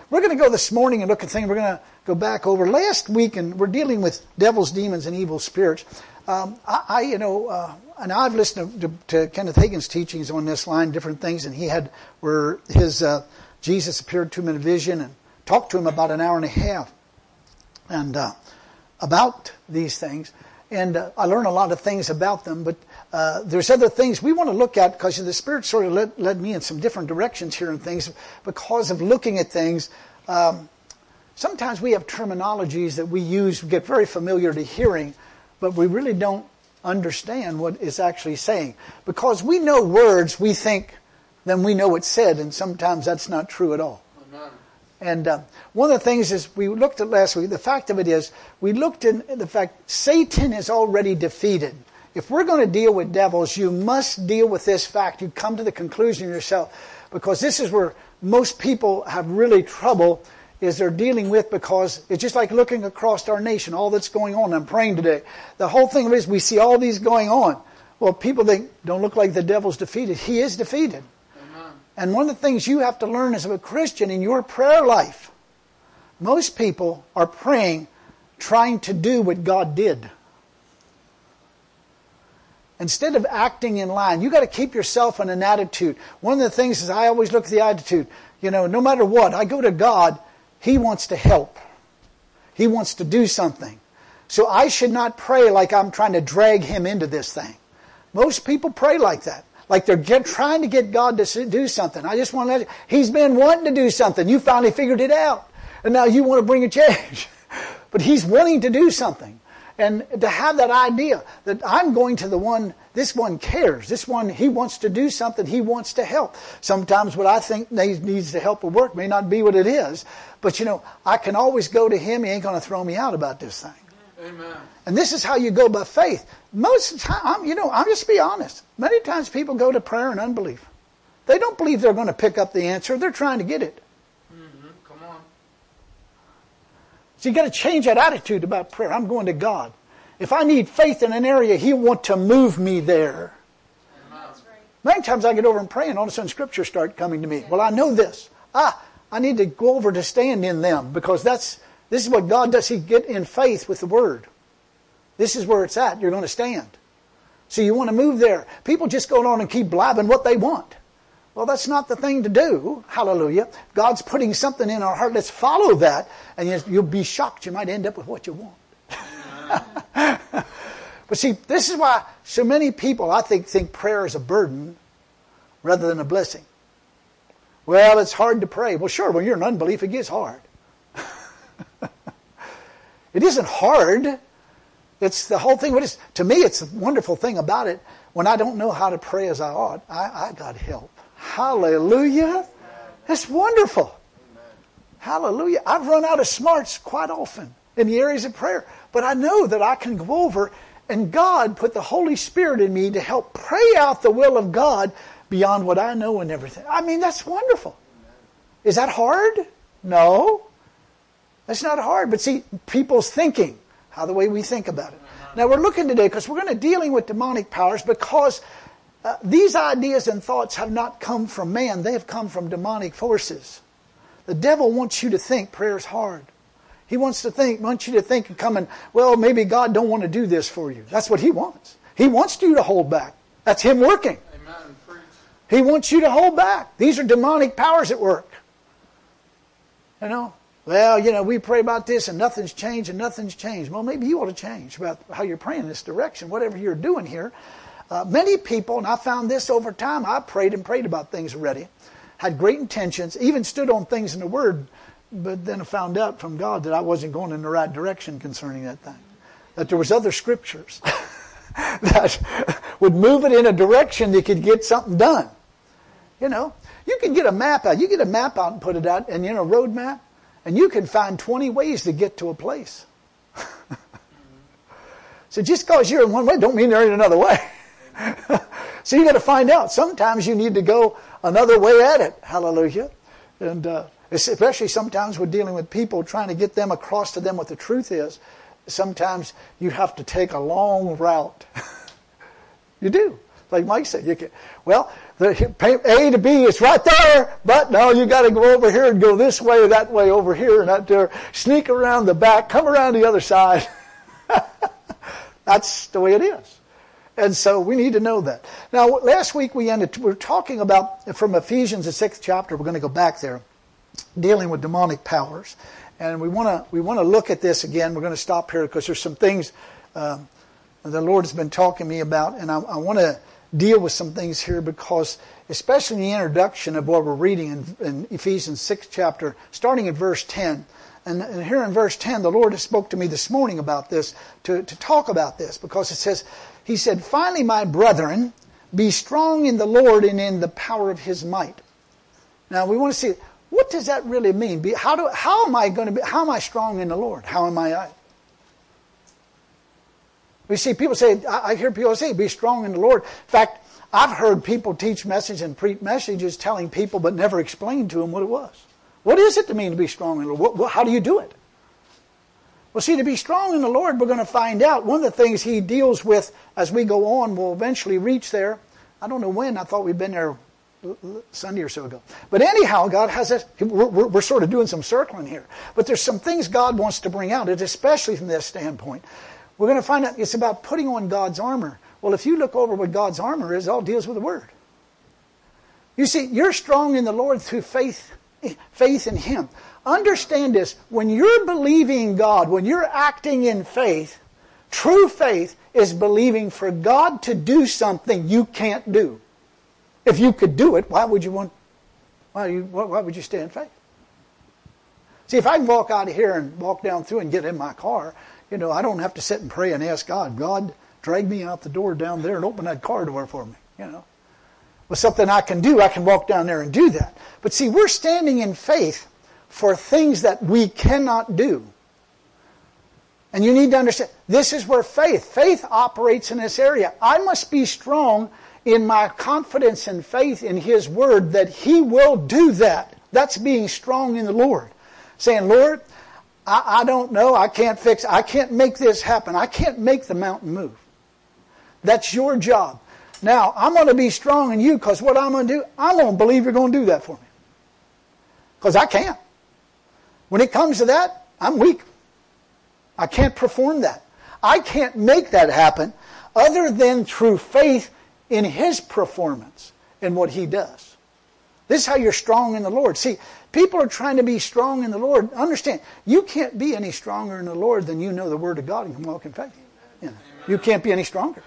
we're going to go this morning and look at things. We're going to go back over last week, and we're dealing with devils, demons, and evil spirits. And I've listened to Kenneth Hagin's teachings on this line, different things, and he had where his Jesus appeared to him in a vision and talked to him about an hour and a half, and about these things. And I learned a lot of things about them, but there's other things we want to look at because the Spirit sort of led me in some different directions here and things because of looking at things. Sometimes we have terminologies that we use, we get very familiar to hearing, but we really don't understand what it's actually saying. Because we know words, we think, then we know what's said, and sometimes that's not true at all. Amen. And one of the things is we looked at last week, the fact of it is, we looked at the fact Satan is already defeated. If we're going to deal with devils, you must deal with this fact. You come to the conclusion yourself, because this is where most people have really trouble, is they're dealing with, because it's just like looking across our nation, all that's going on. I'm praying today. The whole thing is we see all these going on. Well, people think, don't look like the devil's defeated. He is defeated. And one of the things you have to learn as a Christian in your prayer life, most people are praying, trying to do what God did. Instead of acting in line, you got to keep yourself in an attitude. One of the things is I always look at the attitude. No matter what, I go to God, He wants to help. He wants to do something. So I should not pray like I'm trying to drag Him into this thing. Most people pray like that. Like they're trying to get God to do something. I just want to let you, He's been wanting to do something. You finally figured it out. And now you want to bring a change. But He's wanting to do something. And to have that idea that I'm going to the one, this one cares. This one, he wants to do something. He wants to help. Sometimes what I think needs to help or work may not be what it is. But I can always go to Him. He ain't going to throw me out about this thing. Amen. And this is how you go by faith. Most of the time, I'll just be honest. Many times people go to prayer in unbelief. They don't believe they're going to pick up the answer. They're trying to get it. Mm-hmm. Come on. So you got to change that attitude about prayer. I'm going to God. If I need faith in an area, He'll want to move me there. That's right. Many times I get over and pray, and all of a sudden scriptures start coming to me. Well, I know this. I need to go over to stand in them, because this is what God does. He get in faith with the Word. This is where it's at. You're going to stand. So you want to move there. People just go on and keep blabbing what they want. Well, that's not the thing to do. Hallelujah. God's putting something in our heart. Let's follow that. And you'll be shocked. You might end up with what you want. But see, this is why so many people, I think prayer is a burden rather than a blessing. Well, it's hard to pray. Well, sure, when you're in unbelief, it gets hard. It isn't hard. It's the whole thing. To me, it's a wonderful thing about it. When I don't know how to pray as I ought, I got help. Hallelujah. That's wonderful. Hallelujah. I've run out of smarts quite often in the areas of prayer. But I know that I can go over, and God put the Holy Spirit in me to help pray out the will of God beyond what I know and everything. I mean, that's wonderful. Is that hard? No. That's not hard. But see, people's thinking, how the way we think about it. Now we're looking today, because we're going to dealing with demonic powers, because these ideas and thoughts have not come from man. They have come from demonic forces. The devil wants you to think prayer's hard. He wants you to think and come and, well, maybe God don't want to do this for you. That's what he wants. He wants you to hold back. That's him working. Amen. Preach. He wants you to hold back. These are demonic powers at work. Well, we pray about this and nothing's changed and nothing's changed. Well, maybe you ought to change about how you're praying in this direction, whatever you're doing here. Many people, and I found this over time, I prayed about things already, had great intentions, even stood on things in the Word, but then I found out from God that I wasn't going in the right direction concerning that thing. That there was other scriptures that would move it in a direction that could get something done. You can get a map out. You get a map out and put it out, and a road map, and you can find 20 ways to get to a place. So just because you're in one way don't mean there ain't another way. So you got to find out. Sometimes you need to go another way at it. Hallelujah. And especially sometimes we're dealing with people trying to get them across to them what the truth is. Sometimes you have to take a long route. You do. Like Mike said, you can, well, the A to B is right there, but no, you got to go over here and go this way or that way over here and out there. Sneak around the back, come around the other side. That's the way it is. And so we need to know that. Now, last week we were talking about, from Ephesians, the 6th chapter, we're going to go back there, dealing with demonic powers. And we want to look at this again. We're going to stop here because there's some things the Lord has been talking to me about, and I want to deal with some things here because, especially in the introduction of what we're reading in Ephesians 6th chapter, starting at verse 10. And here in verse 10, the Lord has spoke to me this morning about this, to talk about this, because it says, He said, "Finally, my brethren, be strong in the Lord and in the power of His might." Now we want to see, what does that really mean? How am I strong in the Lord? How am I? We see people say, I hear people say, be strong in the Lord. In fact, I've heard people teach messages and preach messages telling people but never explain to them what it was. What is it to mean to be strong in the Lord? How do you do it? Well, see, to be strong in the Lord, we're going to find out. One of the things He deals with as we go on, we'll eventually reach there. I don't know when. I thought we'd been there Sunday or so ago. But anyhow, God has us. We're sort of doing some circling here. But there's some things God wants to bring out, especially from this standpoint. We're going to find out it's about putting on God's armor. Well, if you look over what God's armor is, it all deals with the Word. You see, you're strong in the Lord through faith in Him. Understand this. When you're believing God, when you're acting in faith, true faith is believing for God to do something you can't do. If you could do it, why would you stay in faith? See, if I can walk out of here and walk down through and get in my car, I don't have to sit and pray and ask God, God, drag me out the door down there and open that car door for me, With something I can do, I can walk down there and do that. But see, we're standing in faith for things that we cannot do. And you need to understand, this is where faith operates in this area. I must be strong in my confidence and faith in His Word that He will do that. That's being strong in the Lord. Saying, Lord, I don't know, I can't make this happen. I can't make the mountain move. That's your job. Now, I'm going to be strong in you because what I'm going to do, I'm going to believe you're going to do that for me. Because I can't. When it comes to that, I'm weak. I can't perform that. I can't make that happen other than through faith in His performance and what He does. This is how you're strong in the Lord. See, people are trying to be strong in the Lord. Understand, you can't be any stronger in the Lord than you know the Word of God and can walk in faith. You can't be any stronger.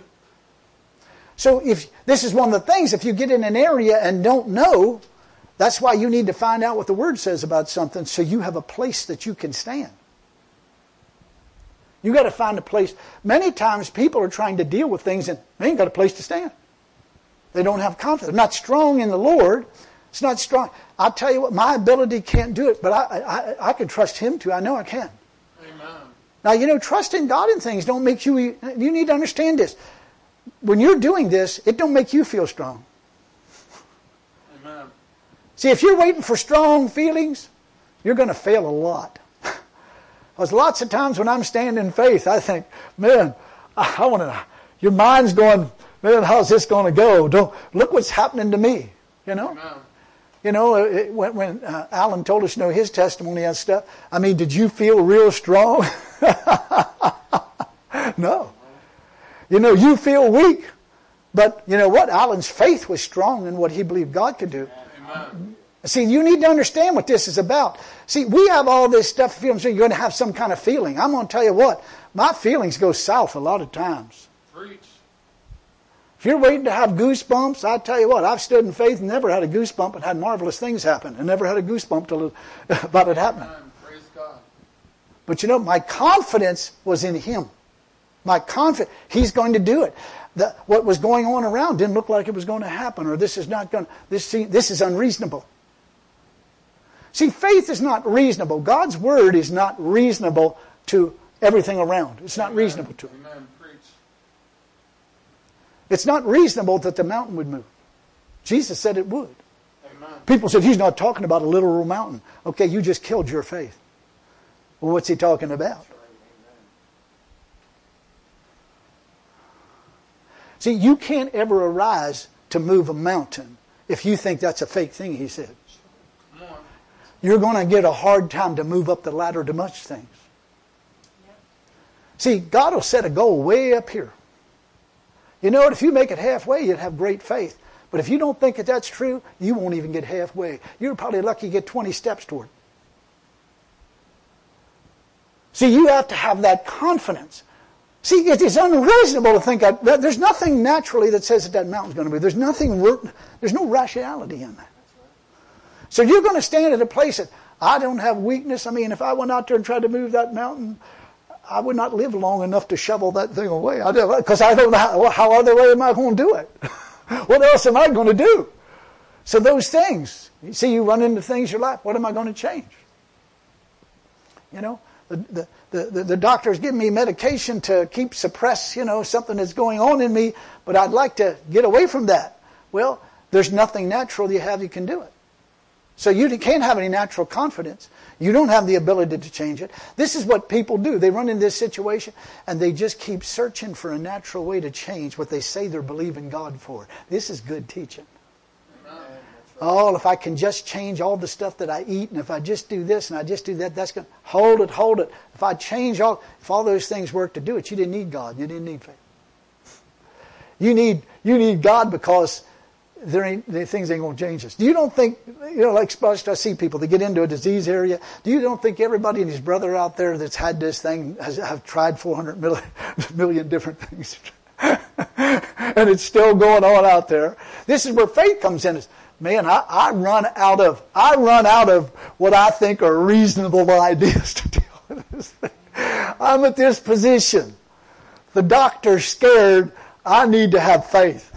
So if this is one of the things, if you get in an area and don't know, that's why you need to find out what the Word says about something so you have a place that you can stand. You got to find a place. Many times people are trying to deal with things and they ain't got a place to stand. They don't have confidence. They're not strong in the Lord. It's not strong. I'll tell you what, my ability can't do it, but I can trust Him to. I know I can. Amen. Now, trusting God in things don't make you need to understand this. When you're doing this, it don't make you feel strong. Amen. See, if you're waiting for strong feelings, you're going to fail a lot. Because lots of times when I'm standing in faith, I think, man, I want to. Your mind's going, man, how's this going to go? Look what's happening to me. Amen. When Alan told us, his testimony and stuff. I mean, did you feel real strong? No. You feel weak. But you know what? Alan's faith was strong in what he believed God could do. Amen. See, you need to understand what this is about. See, we have all this stuff. You're going to have some kind of feeling. I'm going to tell you what. My feelings go south a lot of times. Preach. If you're waiting to have goosebumps, I tell you what. I've stood in faith and never had a goosebump and had marvelous things happen. And never had a goosebump about it happening. Amen. Praise God. But my confidence was in Him. My confidence, He's going to do it. What was going on around didn't look like it was going to happen, or this is unreasonable. See, faith is not reasonable. God's Word is not reasonable to everything around. It's not reasonable to it. Amen. Preach. It's not reasonable that the mountain would move. Jesus said it would. Amen. People said, He's not talking about a literal mountain. Okay, you just killed your faith. Well, what's He talking about? See, you can't ever arise to move a mountain if you think that's a fake thing, he said. You're going to get a hard time to move up the ladder to much things. See, God will set a goal way up here. You know what? If you make it halfway, you'd have great faith. But if you don't think that that's true, you won't even get halfway. You're probably lucky to get 20 steps toward it. See, you have to have that confidence. See, it is unreasonable to think that there's nothing naturally that says that mountain's going to move. There's no rationality in that. So you're going to stand at a place that I don't have weakness. I mean, if I went out there and tried to move that mountain, I would not live long enough to shovel that thing away. Because I don't know how other way am I going to do it. What else am I going to do? So those things, you see, you run into things in your life. What am I going to change? You know, the doctor's giving me medication to keep suppress, something that's going on in me, but I'd like to get away from that. Well, there's nothing natural you can do it. So you can't have any natural confidence. You don't have the ability to change it. This is what people do. They run into this situation and they just keep searching for a natural way to change what they say they're believing God for. This is good teaching. Oh, if I can just change all the stuff that I eat, and if I just do this and I just do that, that's going to hold it. If I change if all those things work to do it, you didn't need God. You didn't need faith. You need God because things ain't going to change us. You don't think, like I see people that get into a disease area. You don't think everybody and his brother out there that's had this thing have tried 400 million different things, and it's still going on out there. This is where faith comes in. Man, I run out of what I think are reasonable ideas to deal with this thing. I'm at this position. The doctor's scared. I need to have faith.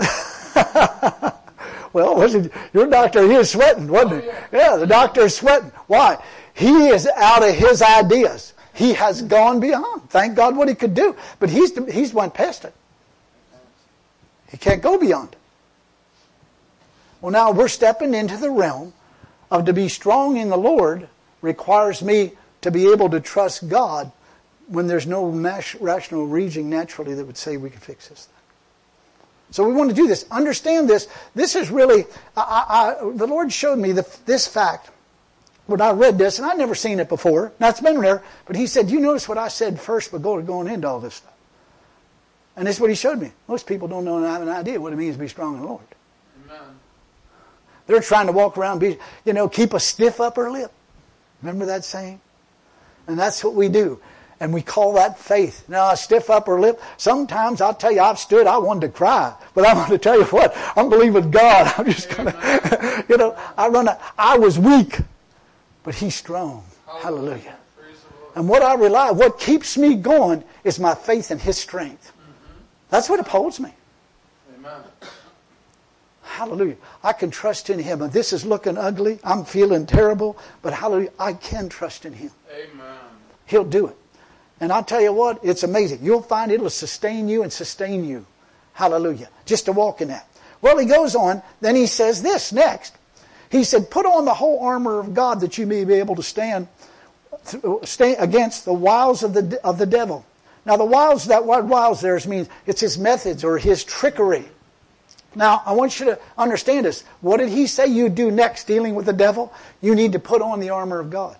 Well, your doctor, he was sweating, wasn't he? Yeah, the doctor is sweating. Why? He is out of his ideas. He has gone beyond. Thank God what he could do. But he's went past it. He can't go beyond it. Well, now we're stepping into the realm of to be strong in the Lord requires me to be able to trust God when there's no rational reasoning naturally that would say we can fix this thing. So we want to do this. Understand this. This is really, the Lord showed me this fact when I read this, and I'd never seen it before. Now it's been there, but he said, you notice what I said first before going into all this stuff. And this is what he showed me. Most people don't know and have an idea what it means to be strong in the Lord. Amen. They're trying to walk around, keep a stiff upper lip. Remember that saying? And that's what we do. And we call that faith. Now, a stiff upper lip, sometimes I'll tell you, I wanted to cry. But I'm going to tell you what, I'm believing God. I'm just going to, I was weak, but He's strong. Hallelujah. And what keeps me going is my faith in His strength. That's what upholds me. Amen. Hallelujah. I can trust in Him. And this is looking ugly. I'm feeling terrible. But hallelujah, I can trust in Him. Amen. He'll do it. And I'll tell you what, it's amazing. You'll find it'll sustain you and sustain you. Hallelujah. Just to walk in that. Well, he goes on. Then he says this next. He said, put on the whole armor of God that you may be able to stand against the wiles of the devil. Now the wiles, that word wiles there means it's his methods or his trickery. Now, I want you to understand this. What did he say you do next dealing with the devil? You need to put on the armor of God.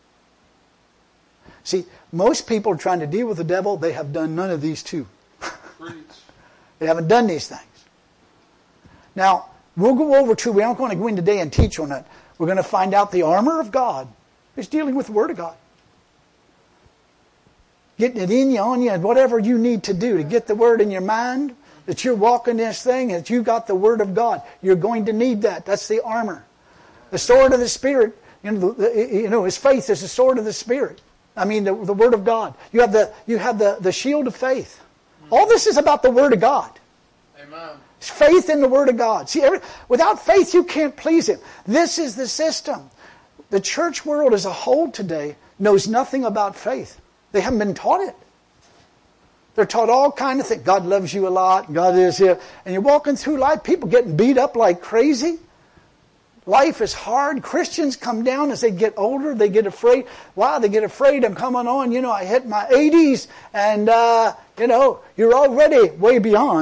See, most people are trying to deal with the devil. They have done none of these two. They haven't done these things. Now, we'll go over to, we aren't going to go in today and teach on it. We're going to find out the armor of God is dealing with the Word of God. Getting it in you, on you, and whatever you need to do to get the Word in your mind, that you're walking this thing, that you got the Word of God. You're going to need that. That's the armor. The sword of the Spirit, His faith is the sword of the Spirit. I mean, the Word of God. You have the shield of faith. All this is about the Word of God. Amen. It's faith in the Word of God. See, without faith, you can't please Him. This is the system. The church world as a whole today knows nothing about faith. They haven't been taught it. They're taught all kinds of things. God loves you a lot. God is here. And you're walking through life, people getting beat up like crazy. Life is hard. Christians come down as they get older. They get afraid. Wow, they get afraid. I'm coming on. I hit my 80s. And, you're already way beyond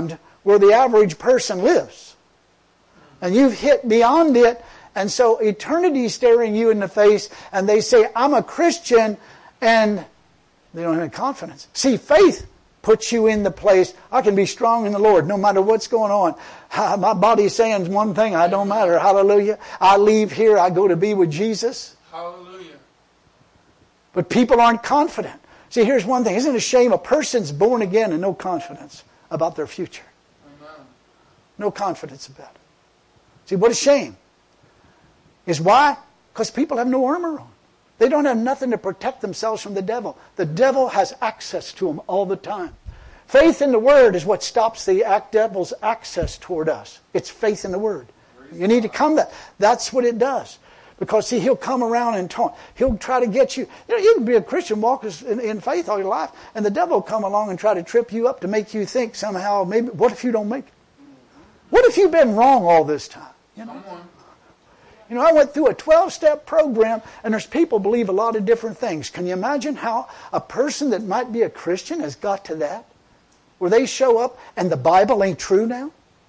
where the average person lives. And you've hit beyond it, and so eternity's staring you in the face, and they say, I'm a Christian, and they don't have any confidence. See, faith puts you in the place, I can be strong in the Lord no matter what's going on. My body's saying one thing, I don't matter. Hallelujah. I leave here, I go to be with Jesus. Hallelujah. But people aren't confident. See, here's one thing. Isn't it a shame a person's born again and no confidence about their future? Amen. No confidence about it. See, what a shame. Is why? Because people have no armor on. They don't have nothing to protect themselves from the devil. The devil has access to them all the time. Faith in the Word is what stops the devil's access toward us. It's faith in the Word. You need to come to that. That's what it does. Because, see, he'll come around and taunt. He'll try to get you. You can be a Christian, walk in faith all your life, and the devil will come along and try to trip you up to make you think somehow, maybe, what if you don't make it? What if you've been wrong all this time? You know? You know, I went through a 12-step program, and there's people believe a lot of different things. Can you imagine how a person that might be a Christian has got to that? Where they show up, and the Bible ain't true now?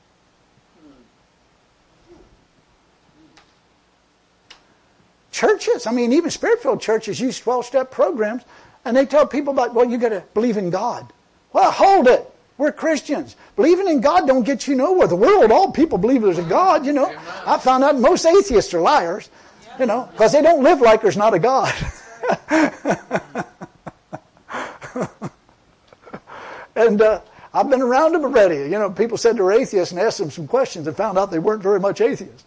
Churches, I mean, even Spirit-filled churches use 12-step programs, and they tell people about, well, you got to believe in God. Well, hold it. We're Christians. Believing in God don't get you nowhere. The world, all people believe there's a God, you know. Amen. I found out most atheists are liars, you know, because they don't live like there's not a God. And I've been around them already. You know, people said they were atheists and asked them some questions and found out they weren't very much atheists.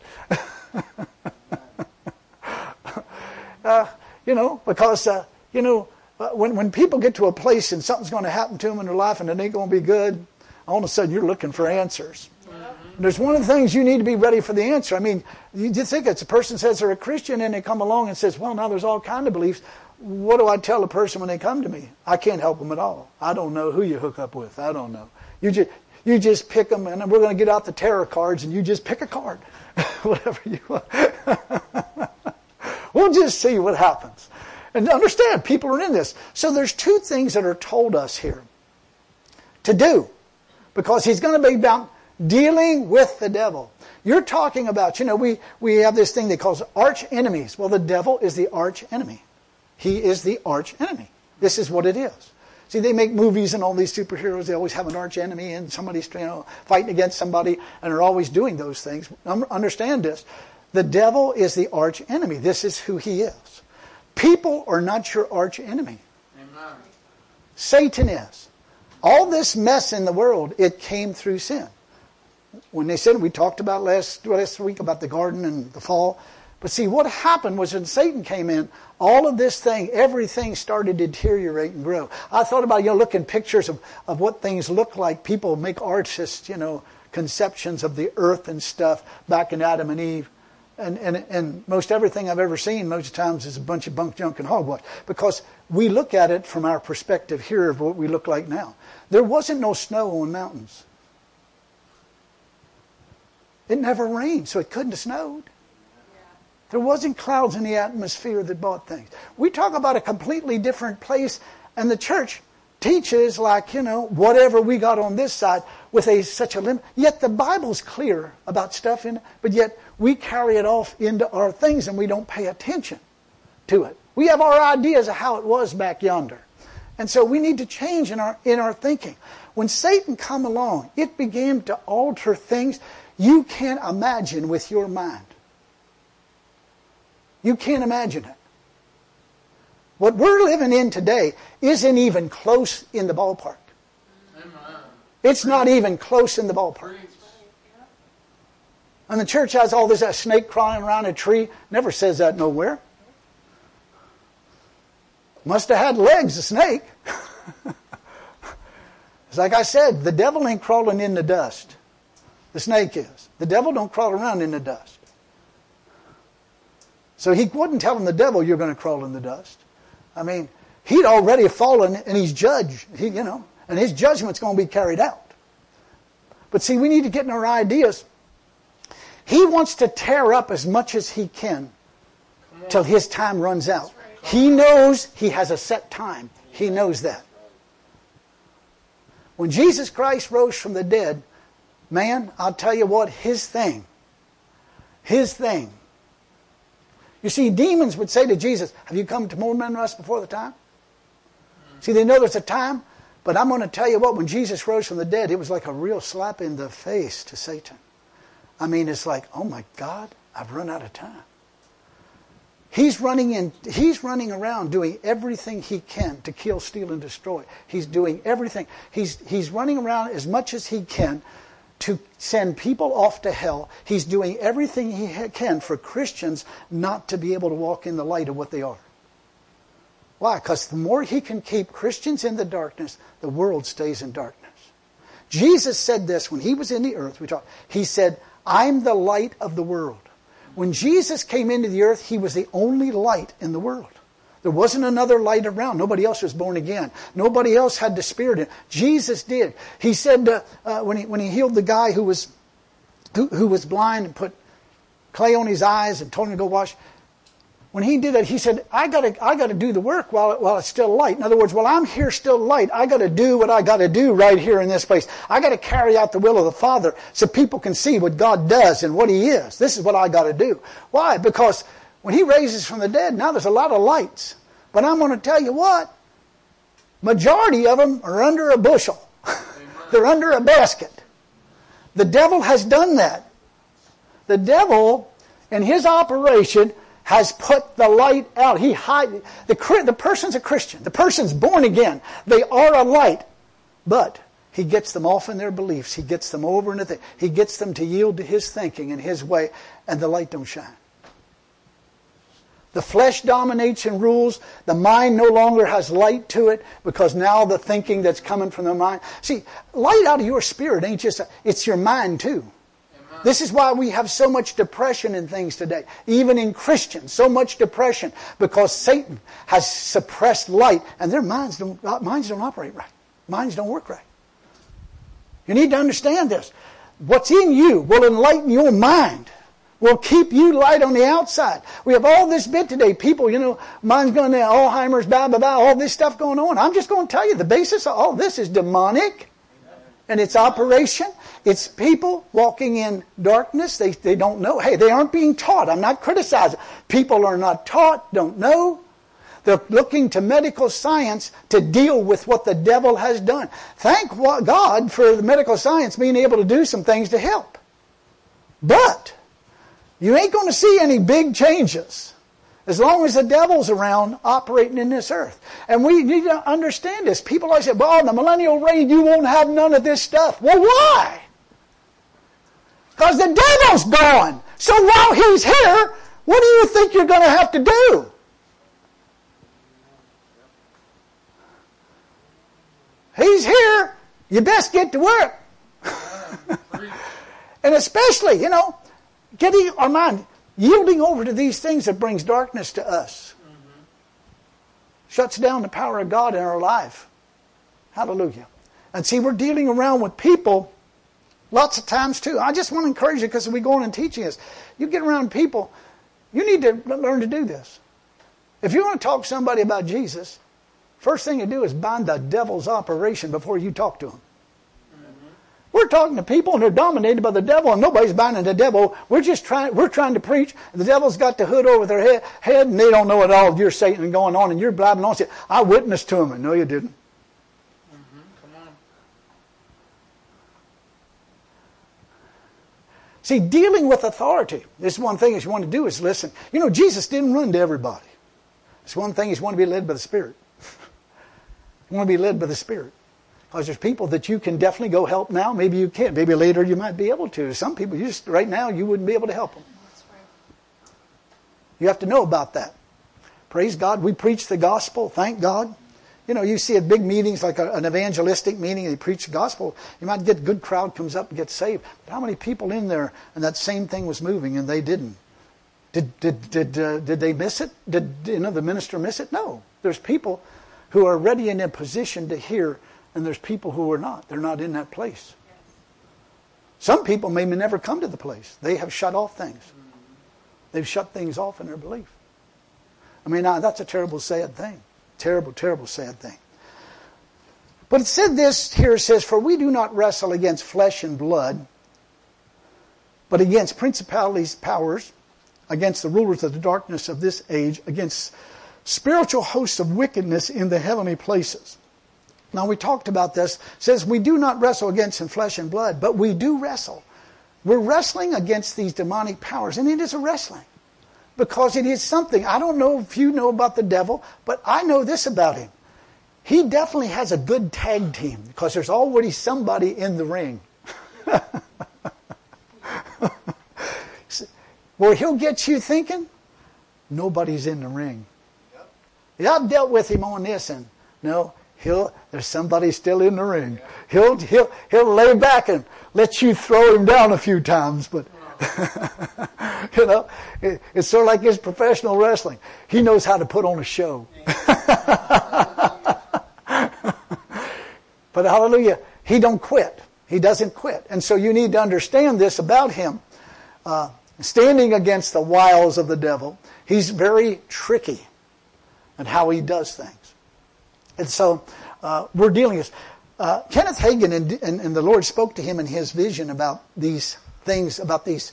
You know, because, you know, when people get to a place and something's going to happen to them in their life and it ain't going to be good, all of a sudden you're looking for answers. Mm-hmm. There's one of the things you need to be ready for the answer. I mean, you just think it's a person says they're a Christian and they come along and says, well, now there's all kind of beliefs. What do I tell a person when they come to me? I can't help them at all. I don't know who you hook up with. I don't know. You just pick them, and we're going to get out the tarot cards, and you just pick a card, whatever you want. We'll just see what happens. And understand, people are in this. So there's two things that are told us here to do. Because he's going to be about dealing with the devil. You're talking about, you know, we have this thing they call arch enemies. Well, the devil is the arch enemy. He is the arch enemy. This is what it is. See, they make movies and all these superheroes, they always have an arch enemy and somebody's, you know, fighting against somebody, and they're always doing those things. Understand this. The devil is the arch enemy. This is who he is. People are not your arch enemy. Amen. Satan is. All this mess in the world, it came through sin. When they said, we talked about last week about the garden and the fall. But see, what happened was when Satan came in, all of this thing, everything started to deteriorate and grow. I thought about, you know, looking pictures of what things look like. People make artists, you know, conceptions of the earth and stuff back in Adam and Eve. And most everything I've ever seen most times is a bunch of bunk, junk, and hogwash. Because we look at it from our perspective here of what we look like now. There wasn't no snow on mountains. It never rained, so it couldn't have snowed. There wasn't clouds in the atmosphere that brought things. We talk about a completely different place, and the church teaches like, you know, whatever we got on this side with such a limit. Yet the Bible's clear about stuff in it, but yet we carry it off into our things and we don't pay attention to it. We have our ideas of how it was back yonder. And so we need to change in our thinking. When Satan come along, it began to alter things you can't imagine with your mind. You can't imagine it. What we're living in today isn't even close in the ballpark. Amen. It's not even close in the ballpark. And the church has all this, that snake crawling around a tree. Never says that nowhere. Must have had legs, the snake. It's like I said, the devil ain't crawling in the dust. The snake is. The devil don't crawl around in the dust. So he wouldn't tell the devil, you're going to crawl in the dust. I mean, he'd already fallen and he's judged, and his judgment's going to be carried out. But see, we need to get in our ideas. He wants to tear up as much as he can till his time runs out. He knows he has a set time. He knows that. When Jesus Christ rose from the dead, man, I'll tell you what, his thing. You see, demons would say to Jesus, have you come to torment us before the time? See, they know there's a time, but I'm going to tell you what, when Jesus rose from the dead, it was like a real slap in the face to Satan. I mean, it's like, oh my God, I've run out of time. He's running around doing everything he can to kill, steal, and destroy. He's doing everything. He's running around as much as he can to send people off to hell. He's doing everything he can for Christians not to be able to walk in the light of what they are. Why? Because the more he can keep Christians in the darkness, the world stays in darkness. Jesus said this when he was in the earth. He said, I'm the light of the world. When Jesus came into the earth, he was the only light in the world. There wasn't another light around. Nobody else was born again. Nobody else had the Spirit in. Jesus did. He said when he healed the guy who was blind and put clay on his eyes and told him to go wash. When he did that, he said, I got to do the work while it's still light. In other words, while I'm here still light, I got to do what I got to do right here in this place. I got to carry out the will of the Father so people can see what God does and what He is. This is what I got to do. Why? Because when He raises from the dead, now there's a lot of lights. But I'm going to tell you what, majority of them are under a bushel. They're under a basket. The devil has done that. The devil, in his operation, has put the light out. The person's a Christian. The person's born again. They are a light. But he gets them off in their beliefs. He gets them over into things. He gets them to yield to his thinking and his way, and the light don't shine. The flesh dominates and rules. The mind no longer has light to it because now the thinking that's coming from the mind. See, light out of your spirit ain't just, it's your mind too. This is why we have so much depression in things today. Even in Christians, so much depression because Satan has suppressed light and their minds don't operate right. Minds don't work right. You need to understand this. What's in you will enlighten your mind. Will keep you light on the outside. We have all this bit today. People, mine's going to Alzheimer's, blah, blah, blah, all this stuff going on. I'm just going to tell you the basis of all this is demonic. And its operation, it's people walking in darkness. They don't know. Hey, they aren't being taught. I'm not criticizing. People are not taught, don't know. They're looking to medical science to deal with what the devil has done. Thank God for the medical science being able to do some things to help. But you ain't going to see any big changes as long as the devil's around operating in this earth. And we need to understand this. People always say, well, the millennial reign, you won't have none of this stuff. Well, why? Because the devil's gone. So while he's here, what do you think you're going to have to do? He's here. You best get to work. And especially, getting our mind, yielding over to these things that brings darkness to us. Mm-hmm. Shuts down the power of God in our life. Hallelujah. And see, we're dealing around with people lots of times too. I just want to encourage you because we go on and teaching this. You get around people, you need to learn to do this. If you want to talk to somebody about Jesus, first thing you do is bind the devil's operation before you talk to them. We're talking to people and they're dominated by the devil and nobody's binding the devil. We're trying to preach. The devil's got the hood over their head and they don't know at all. You're Satan and going on and you're blabbing on. Say, I witnessed to him. And no, you didn't. Come on. See, dealing with authority. This is one thing that you want to do is listen. Jesus didn't run to everybody. It's one thing is you want to be led by the Spirit. You want to be led by the Spirit. Because there's people that you can definitely go help now. Maybe you can't. Maybe later you might be able to. Some people, right now, you wouldn't be able to help them. That's right. You have to know about that. Praise God. We preach the gospel. Thank God. You see at big meetings like an evangelistic meeting, they preach the gospel. You might get a good crowd comes up and gets saved. But how many people in there and that same thing was moving and they didn't? Did they miss it? Did the minister miss it? No. There's people who are ready in a position to hear. And there's people who are not. They're not in that place. Some people may never come to the place. They have shut off things. They've shut things off in their belief. I mean, that's a terrible, sad thing. Terrible, terrible, sad thing. But it said this here, it says, for we do not wrestle against flesh and blood, but against principalities, powers, against the rulers of the darkness of this age, against spiritual hosts of wickedness in the heavenly places. Now we talked about this. It says we do not wrestle against in flesh and blood, but we do wrestle. We're wrestling against these demonic powers, and it is a wrestling. Because it is something. I don't know if you know about the devil, but I know this about him. He definitely has a good tag team, because there's already somebody in the ring. Where he'll get you thinking, nobody's in the ring. Yeah, I've dealt with him on this, and no, there's somebody still in the ring. He'll lay back and let you throw him down a few times, but it's sort of like his professional wrestling. He knows how to put on a show. But hallelujah, he don't quit. He doesn't quit. And so you need to understand this about him. Standing against the wiles of the devil, he's very tricky in how he does things. And so we're dealing with Kenneth Hagin, and the Lord spoke to him in his vision about these things, about these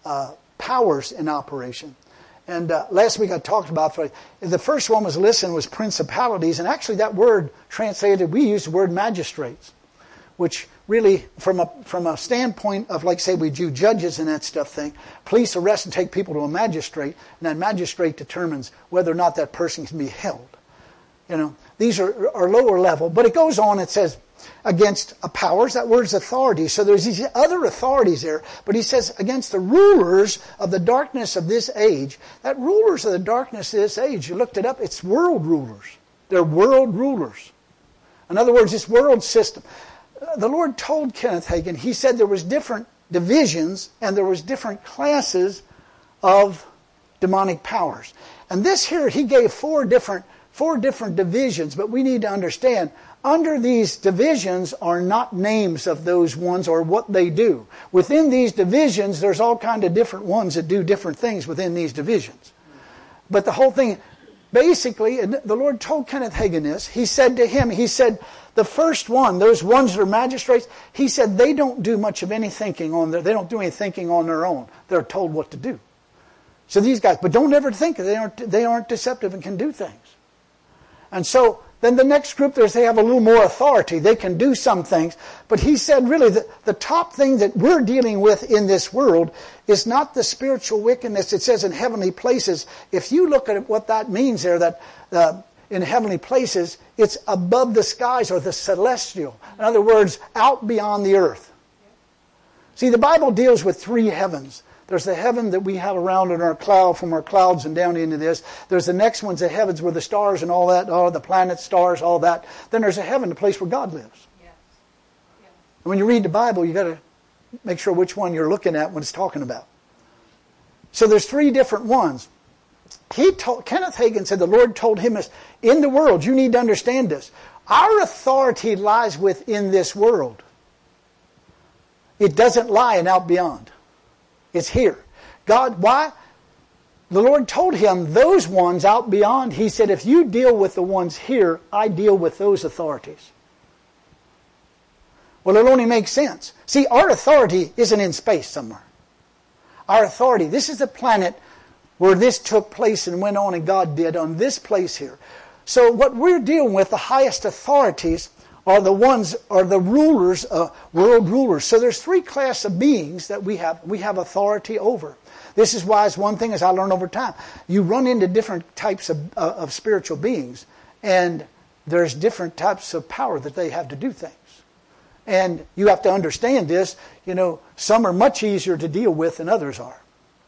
powers in operation. And last week I talked about, the first one was principalities, and actually that word translated, we use the word magistrates, which really, from a standpoint of, like say we do judges and that stuff thing, police arrest and take people to a magistrate, and that magistrate determines whether or not that person can be held. These are lower level, but it goes on, it says, against powers, that word's authority. So there's these other authorities there, but he says against the rulers of the darkness of this age. That rulers of the darkness of this age, you looked it up, it's world rulers. They're world rulers. In other words, this world system. The Lord told Kenneth Hagin, he said there was different divisions and there was different classes of demonic powers. And this here, he gave four different divisions, but we need to understand, under these divisions are not names of those ones or what they do. Within these divisions, there's all kind of different ones that do different things within these divisions. But the whole thing, basically, and the Lord told Kenneth Hagin this, he said to him, the first one, those ones that are magistrates, he said they don't do much of any thinking they don't do any thinking on their own. They're told what to do. So these guys, but don't ever think they aren't deceptive and can do things. And so then the next group, they have a little more authority. They can do some things. But he said really the top thing that we're dealing with in this world is not the spiritual wickedness. It says in heavenly places. If you look at what that means there, that in heavenly places, it's above the skies or the celestial. In other words, out beyond the earth. See, the Bible deals with three heavens. There's the heaven that we have around in our cloud, from our clouds and down into this. There's the next one's the heavens where the stars and all that, the planets, stars, all that. Then there's a heaven, the place where God lives. Yes. Yes. And when you read the Bible, you got to make sure which one you're looking at when it's talking about. So there's three different ones. Kenneth Hagin said the Lord told him this, in the world, you need to understand this. Our authority lies within this world. It doesn't lie in out beyond. It's here. God, why? The Lord told him those ones out beyond, he said, if you deal with the ones here, I deal with those authorities. Well, it only makes sense. See, our authority isn't in space somewhere. Our authority, this is the planet where this took place and went on and God did on this place here. So what we're dealing with, the highest authorities, are the rulers, world rulers. So there's three classes of beings that we have authority over. This is why it's one thing, as I learned over time. You run into different types of spiritual beings, and there's different types of power that they have to do things. And you have to understand this. Some are much easier to deal with than others are.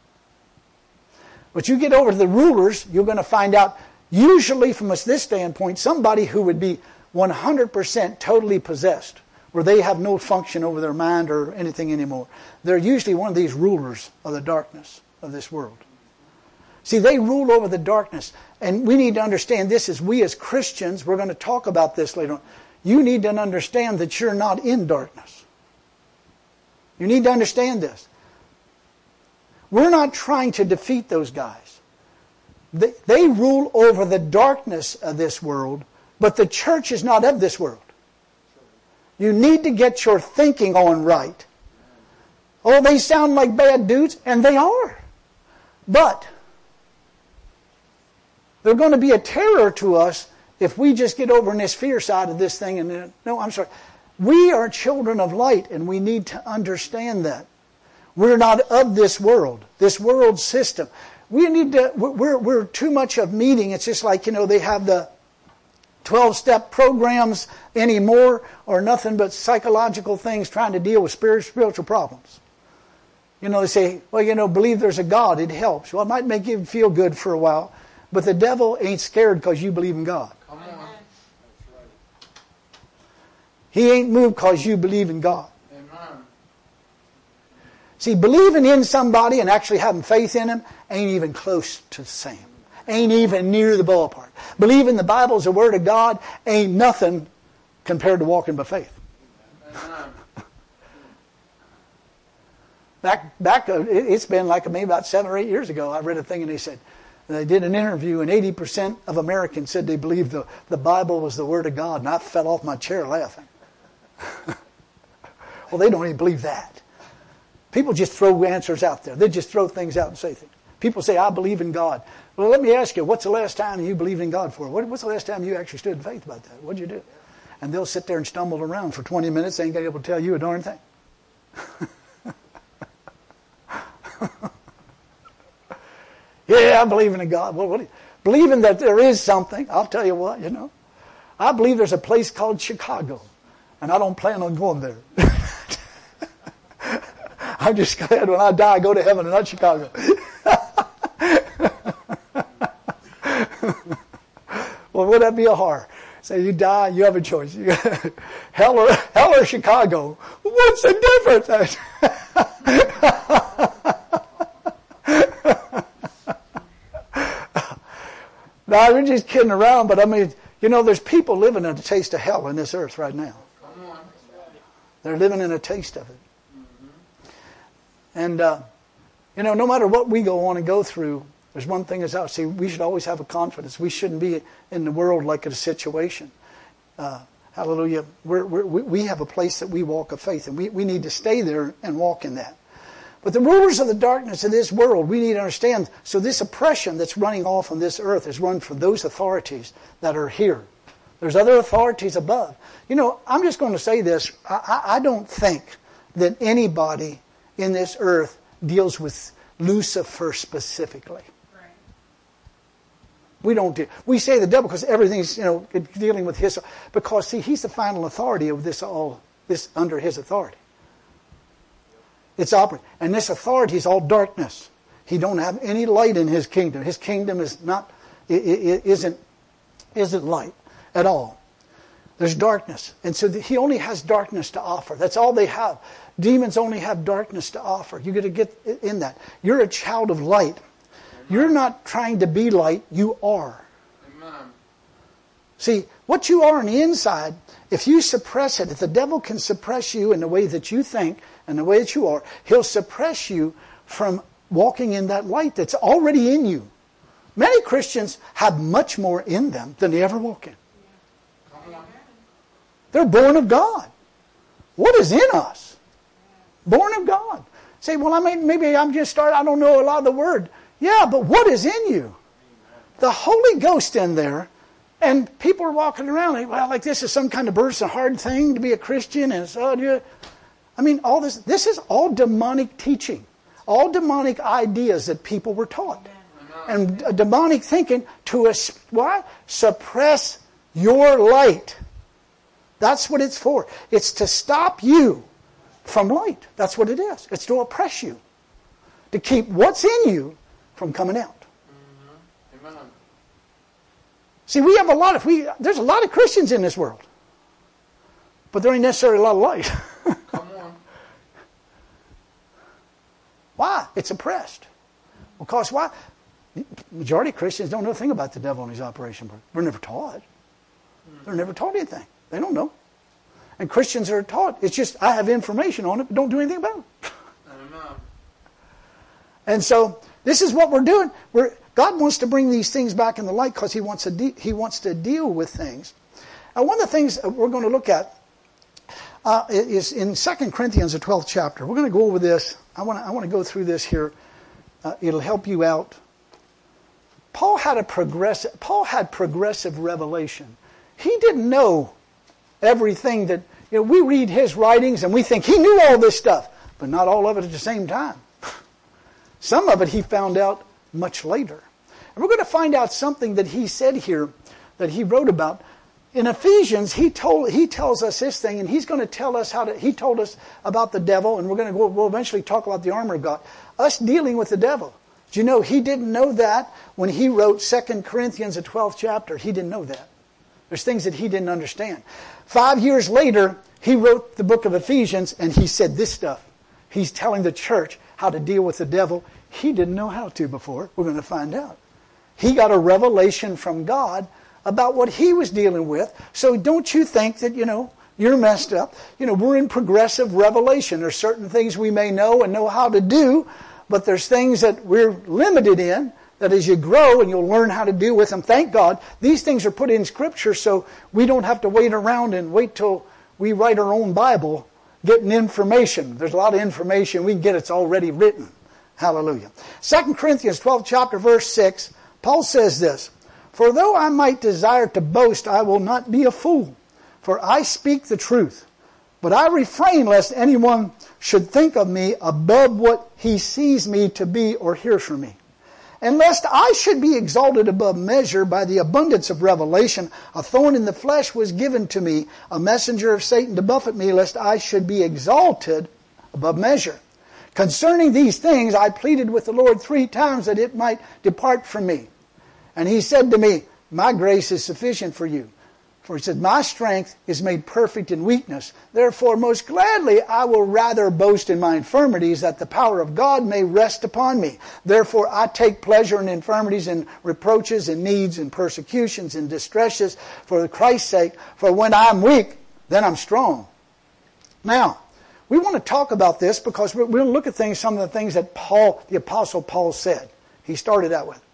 But you get over to the rulers, you're going to find out, usually from this standpoint, somebody who would be 100% totally possessed, where they have no function over their mind or anything anymore. They're usually one of these rulers of the darkness of this world. See, they rule over the darkness. And we need to understand this as we as Christians, we're going to talk about this later on. You need to understand that you're not in darkness. You need to understand this. We're not trying to defeat those guys. They rule over the darkness of this world, but the church is not of this world. You need to get your thinking on right. Oh, they sound like bad dudes, and they are. But they're going to be a terror to us if we just get over in this fear side of this thing. And no, I'm sorry. We are children of light, and we need to understand that. We're not of this world system. We need to, we're too much of meeting. It's just like, they have the 12-step programs anymore, or nothing but psychological things trying to deal with spiritual problems. They say, well, believe there's a God, it helps. Well, it might make you feel good for a while, but the devil ain't scared because you believe in God. Come on. That's right. He ain't moved because you believe in God. Amen. See, believing in somebody and actually having faith in him ain't even close to the same. Ain't even near the ballpark. Believing the Bible's the Word of God ain't nothing compared to walking by faith. Amen. It's been like maybe about 7 or 8 years ago, I read a thing and they did an interview and 80% of Americans said they believed the Bible was the Word of God, and I fell off my chair laughing. Well, they don't even believe that. People just throw answers out there. They just throw things out and say things. People say, I believe in God. Well, let me ask you, what's the last time you believed in God for? What's the last time you actually stood in faith about that? What'd you do? And they'll sit there and stumble around for 20 minutes. They ain't going to be able to tell you a darn thing. Yeah, I believe in a God. Well, believing that there is something, I'll tell you what, I believe there's a place called Chicago, and I don't plan on going there. I'm just glad when I die, I go to heaven and not Chicago. Well, would that be a horror? Say you die, you have a choice. Hell or Chicago. What's the difference? No, we're just kidding around, but I mean, there's people living in a taste of hell in this earth right now. Come on. They're living in a taste of it. And, no matter what we go on and go through, there's one thing that's out. See, we should always have a confidence. We shouldn't be in the world like a situation. Hallelujah. We have a place that we walk of faith, and we need to stay there and walk in that. But the rulers of the darkness of this world, we need to understand, so this oppression that's running off on this earth is run from those authorities that are here. There's other authorities above. I'm just going to say this. I don't think that anybody in this earth deals with Lucifer specifically. Right. We don't do. We say the devil because everything's, dealing with his, because see, he's the final authority of this under his authority. It's operating. And this authority is all darkness. He don't have any light in his kingdom. His kingdom is not, isn't light at all. There's darkness. And so he only has darkness to offer. That's all they have. Demons only have darkness to offer. You got to get in that. You're a child of light. You're not trying to be light. You are. Amen. See, what you are on the inside, if you suppress it, if the devil can suppress you in the way that you think and the way that you are, he'll suppress you from walking in that light that's already in you. Many Christians have much more in them than they ever walk in. Come on. They're born of God. What is in us? Born of God. Say, well, maybe I'm just starting, I don't know a lot of the word. Yeah, but what is in you? The Holy Ghost in there, and people are walking around like this is some kind of burden, a hard thing to be a Christian. And so, all this is all demonic teaching. All demonic ideas that people were taught. And demonic thinking to suppress your light. That's what it's for. It's to stop you from light. That's what it is. It's to oppress you. To keep what's in you from coming out. Mm-hmm. Amen. See, there's a lot of Christians in this world. But there ain't necessarily a lot of light. Come on. Why? It's oppressed. Because why? The majority of Christians don't know a thing about the devil and his operation. They're never taught. They're never taught anything. They don't know. And Christians are taught. It's just, I have information on it, but don't do anything about it. Amen. And so, this is what we're doing. God wants to bring these things back in the light because He wants to deal with things. And one of the things we're going to look at, is in 2 Corinthians, the 12th chapter. We're going to go over this. I want to go through this here. It'll help you out. Paul had progressive revelation. He didn't know everything that, we read his writings and we think he knew all this stuff, but not all of it at the same time. Some of it he found out much later. And we're going to find out something that he said here, that he wrote about. In Ephesians, he tells us this thing, and he's going to tell us he told us about the devil, and we'll eventually talk about the armor of God. Us dealing with the devil. Do you know, he didn't know that when he wrote 2 Corinthians, the 12th chapter. He didn't know that. There's things that he didn't understand. 5 years later, he wrote the book of Ephesians, and he said this stuff. He's telling the church how to deal with the devil. He didn't know how to before. We're going to find out. He got a revelation from God about what he was dealing with. So don't you think that, you're messed up. We're in progressive revelation. There's certain things we may know and know how to do, but there's things that we're limited in, that as you grow and you'll learn how to deal with them. Thank God, these things are put in Scripture so we don't have to wait around and wait till we write our own Bible getting information. There's a lot of information we can get. It's already written. Hallelujah. 2 Corinthians 12 chapter verse 6, Paul says this, "For though I might desire to boast, I will not be a fool, for I speak the truth. But I refrain lest anyone should think of me above what he sees me to be or hears from me. And lest I should be exalted above measure by the abundance of revelation, a thorn in the flesh was given to me, a messenger of Satan to buffet me, lest I should be exalted above measure. Concerning these things I pleaded with the Lord 3 times that it might depart from me. And he said to me, my grace is sufficient for you. For he said, my strength is made perfect in weakness. Therefore, most gladly I will rather boast in my infirmities, that the power of God may rest upon me. Therefore, I take pleasure in infirmities and reproaches and needs and persecutions and distresses for Christ's sake. For when I'm weak, then I'm strong." Now, we want to talk about this because we're going to look at some of the things that the Apostle Paul said. He started out with.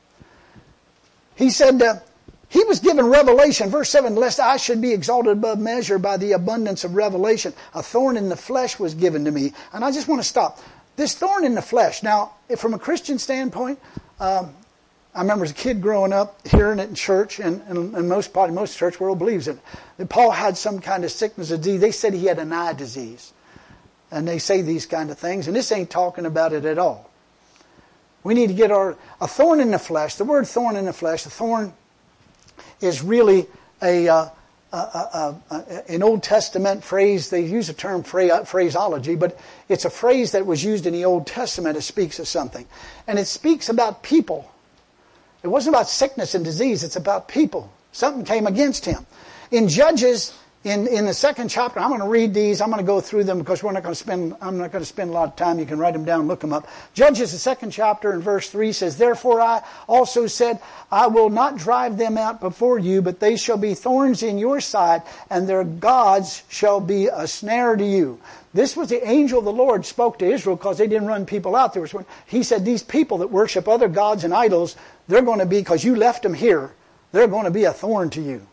He said, he was given revelation, verse 7, lest I should be exalted above measure by the abundance of revelation. A thorn in the flesh was given to me. And I just want to stop. This thorn in the flesh. Now, from a Christian standpoint, I remember as a kid growing up, hearing it in church, and most church world believes it, that Paul had some kind of sickness or disease. They said he had an eye disease. And they say these kind of things, and this ain't talking about it at all. We need to get a thorn in the flesh. The word thorn in the flesh, a thorn is really an Old Testament phrase. They use the term phraseology, but it's a phrase that was used in the Old Testament. It speaks of something. And it speaks about people. It wasn't about sickness and disease. It's about people. Something came against him. In Judges, in the 2nd chapter, I'm going to read these. I'm going to go through them because I'm not going to spend a lot of time. You can write them down, look them up. Judges, the 2nd chapter, and verse 3 says, "Therefore I also said, I will not drive them out before you, but they shall be thorns in your side, and their gods shall be a snare to you." This was the angel of the Lord spoke to Israel because they didn't run people out. He said, these people that worship other gods and idols, they're going to be, because you left them here, they're going to be a thorn to you.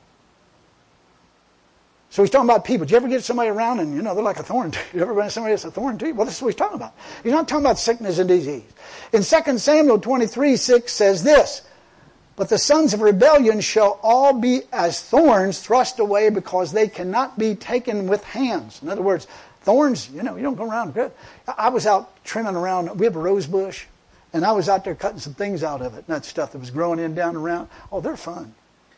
So he's talking about people. Did you ever get somebody around and, they're like a thorn to you? You ever been somebody that's a thorn to you? Well, this is what he's talking about. He's not talking about sickness and disease. In 2 Samuel 23:6 says this, "But the sons of rebellion shall all be as thorns thrust away because they cannot be taken with hands." In other words, thorns, you don't go around good. I was out trimming around. We have a rose bush, and I was out there cutting some things out of it. And that stuff that was growing down around. Oh, they're fun.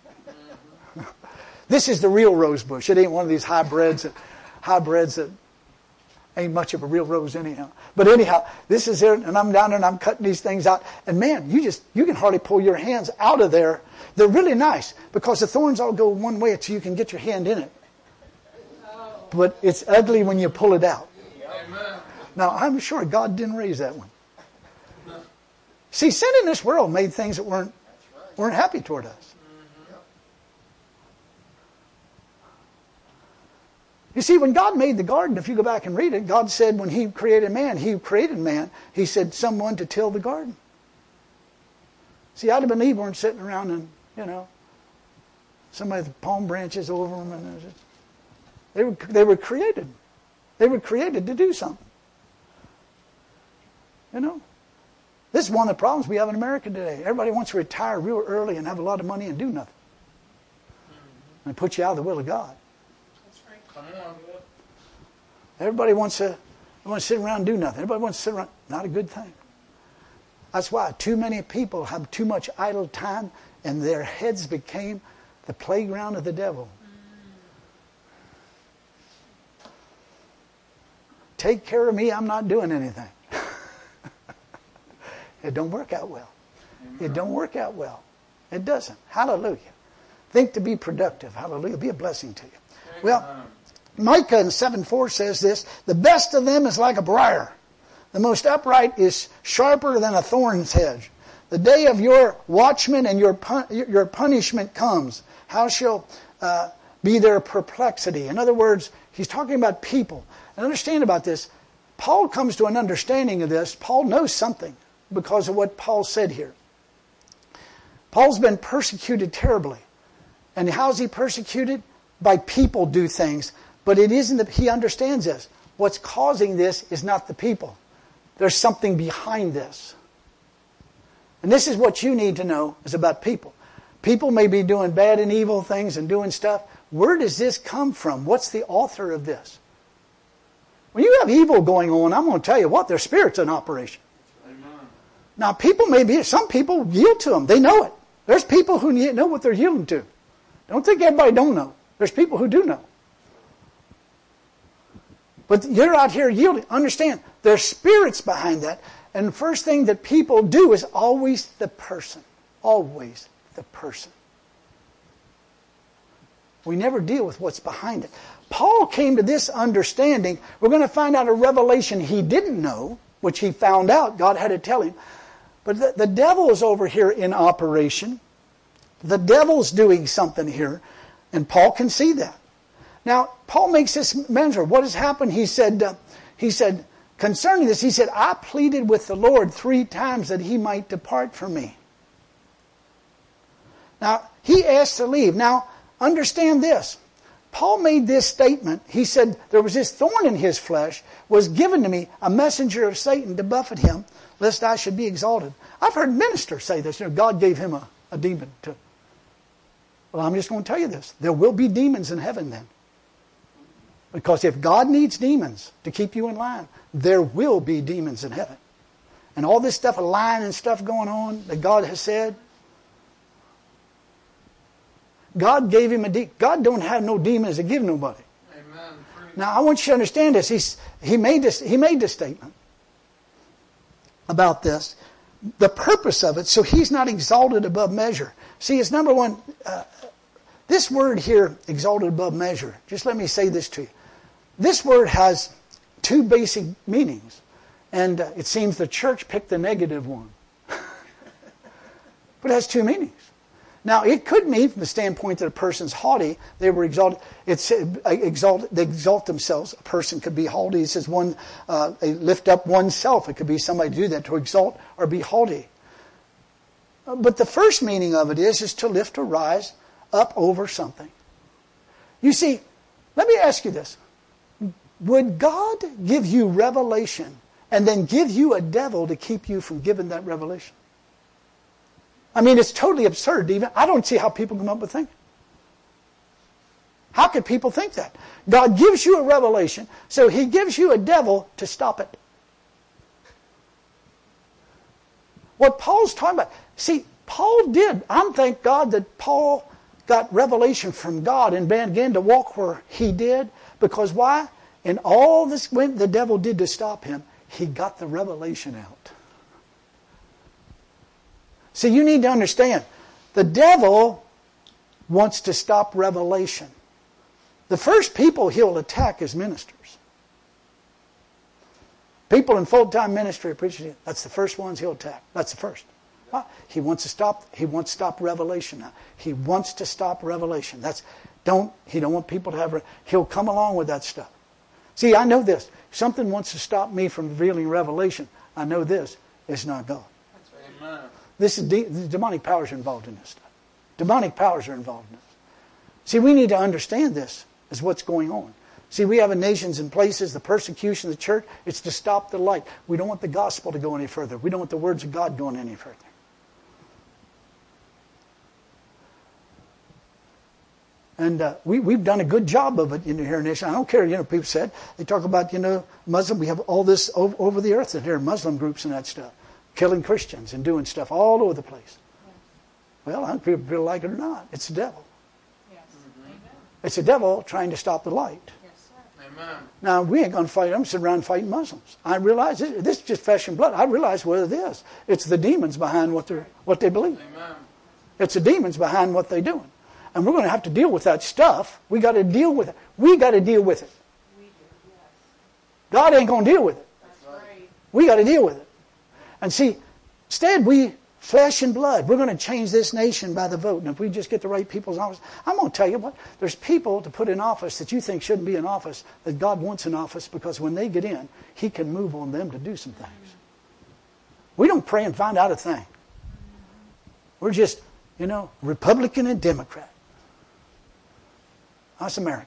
This is the real rose bush. It ain't one of these hybrids that ain't much of a real rose anyhow. But anyhow, this is there, and I'm down there and I'm cutting these things out. And man, you can hardly pull your hands out of there. They're really nice because the thorns all go one way so you can get your hand in it. But it's ugly when you pull it out. Amen. Now, I'm sure God didn't raise that one. See, sin in this world made things that weren't happy toward us. You see, when God made the garden, if you go back and read it, God said when He created man, He said someone to till the garden. See, Adam and Eve weren't sitting around and, somebody with palm branches over them. And they were created. They were created to do something. You know? This is one of the problems we have in America today. Everybody wants to retire real early and have a lot of money and do nothing. And put you out of the will of God. That's right. Come on. Everybody wants to sit around and do nothing. Everybody wants to sit around. Not a good thing. That's why too many people have too much idle time and their heads became the playground of the devil. Take care of me, I'm not doing anything. It don't work out well. It don't work out well. It doesn't. Hallelujah. Think to be productive. Hallelujah. Be a blessing to you. Well, Micah in 7:4 says this, the best of them is like a briar. The most upright is sharper than a thorn's hedge. The day of your watchman and your punishment comes. How shall be their perplexity? In other words, he's talking about people. And understand about this, Paul comes to an understanding of this. Paul knows something because of what Paul said here. Paul's been persecuted terribly. And how is he persecuted? By people do things. But it isn't that he understands this. What's causing this is not the people. There's something behind this. And this is what you need to know is about people. People may be doing bad and evil things and doing stuff. Where does this come from? What's the author of this? When you have evil going on, I'm going to tell you what, their spirit's in operation. Amen. Now, people may be, some people yield to them. They know it. There's people who know what they're yielding to. Don't think everybody don't know. There's people who do know. But you're out here yielding. Understand, there's spirits behind that. And the first thing that people do is always the person. Always the person. We never deal with what's behind it. Paul came to this understanding. We're going to find out a revelation he didn't know, which he found out. God had to tell him. But the devil is over here in operation. The devil's doing something here. And Paul can see that. Now, Paul makes this mention. What has happened? He said, concerning this, he said, I pleaded with the Lord 3 times that he might depart from me. Now, he asked to leave. Now, understand this. Paul made this statement. He said, there was this thorn in his flesh, was given to me, a messenger of Satan to buffet him, lest I should be exalted. I've heard ministers say this. God gave him a demon to. Well, I'm just going to tell you this. There will be demons in heaven then. Because if God needs demons to keep you in line, there will be demons in heaven. And all this stuff, lying and stuff going on that God has said, God gave him a demon. God don't have no demons to give nobody. Amen. Now, I want you to understand this. He made this statement about this. The purpose of it, so he's not exalted above measure. See, it's number one, this word here, exalted above measure. Just let me say this to you. This word has 2 basic meanings. And it seems the church picked the negative one. But it has 2 meanings. Now, it could mean from the standpoint that a person's haughty, they were exalted. They exalt themselves. A person could be haughty. It says they lift up oneself. It could be somebody to do that, to exalt or be haughty. But the first meaning of it is to lift or rise up over something. You see, let me ask you this. Would God give you revelation and then give you a devil to keep you from giving that revelation? I mean, it's totally absurd. I don't see how people come up with thinking. How could people think that? God gives you a revelation, so he gives you a devil to stop it. What Paul's talking about, see, Paul did. I thank God that Paul got revelation from God and began to walk where he did. Because why? In all this when the devil did to stop him, he got the revelation out. See, you need to understand, the devil wants to stop revelation. The first people he'll attack is ministers. People in full-time ministry, preaching, that's the first ones he'll attack. That's the first. He wants to stop revelation now. He wants to stop revelation. He don't want people to have, he'll come along with that stuff. See, I know this. If something wants to stop me from revealing revelation, I know this. It's not God. Amen. This is demonic powers are involved in this stuff. Demonic powers are involved in this. See, we need to understand this as what's going on. See, we have in nations and places the persecution of the church. It's to stop the light. We don't want the gospel to go any further. We don't want the words of God going any further. And we've done a good job of it here in the nation. I don't care, people said. They talk about, Muslim. We have all this over the earth that there are Muslim groups and that stuff. Killing Christians and doing stuff all over the place. Well, I don't care if people like it or not. It's the devil. Yes. It's the devil trying to stop the light. Yes, sir. Amen. Now, we ain't going to fight them, sit around fighting Muslims. I realize this is just flesh and blood. I realize what it is. It's the demons behind what they believe. Amen. It's the demons behind what they're doing. And we're going to have to deal with that stuff. We got to deal with it. We got to deal with it. We do, yes. God ain't going to deal with it. That's right. We got to deal with it. And see, instead flesh and blood, we're going to change this nation by the vote. And if we just get the right people's office, I'm going to tell you what, there's people to put in office that you think shouldn't be in office, that God wants in office, because when they get in, He can move on them to do some things. We don't pray and find out a thing. We're just, Republican and Democrat. That's America.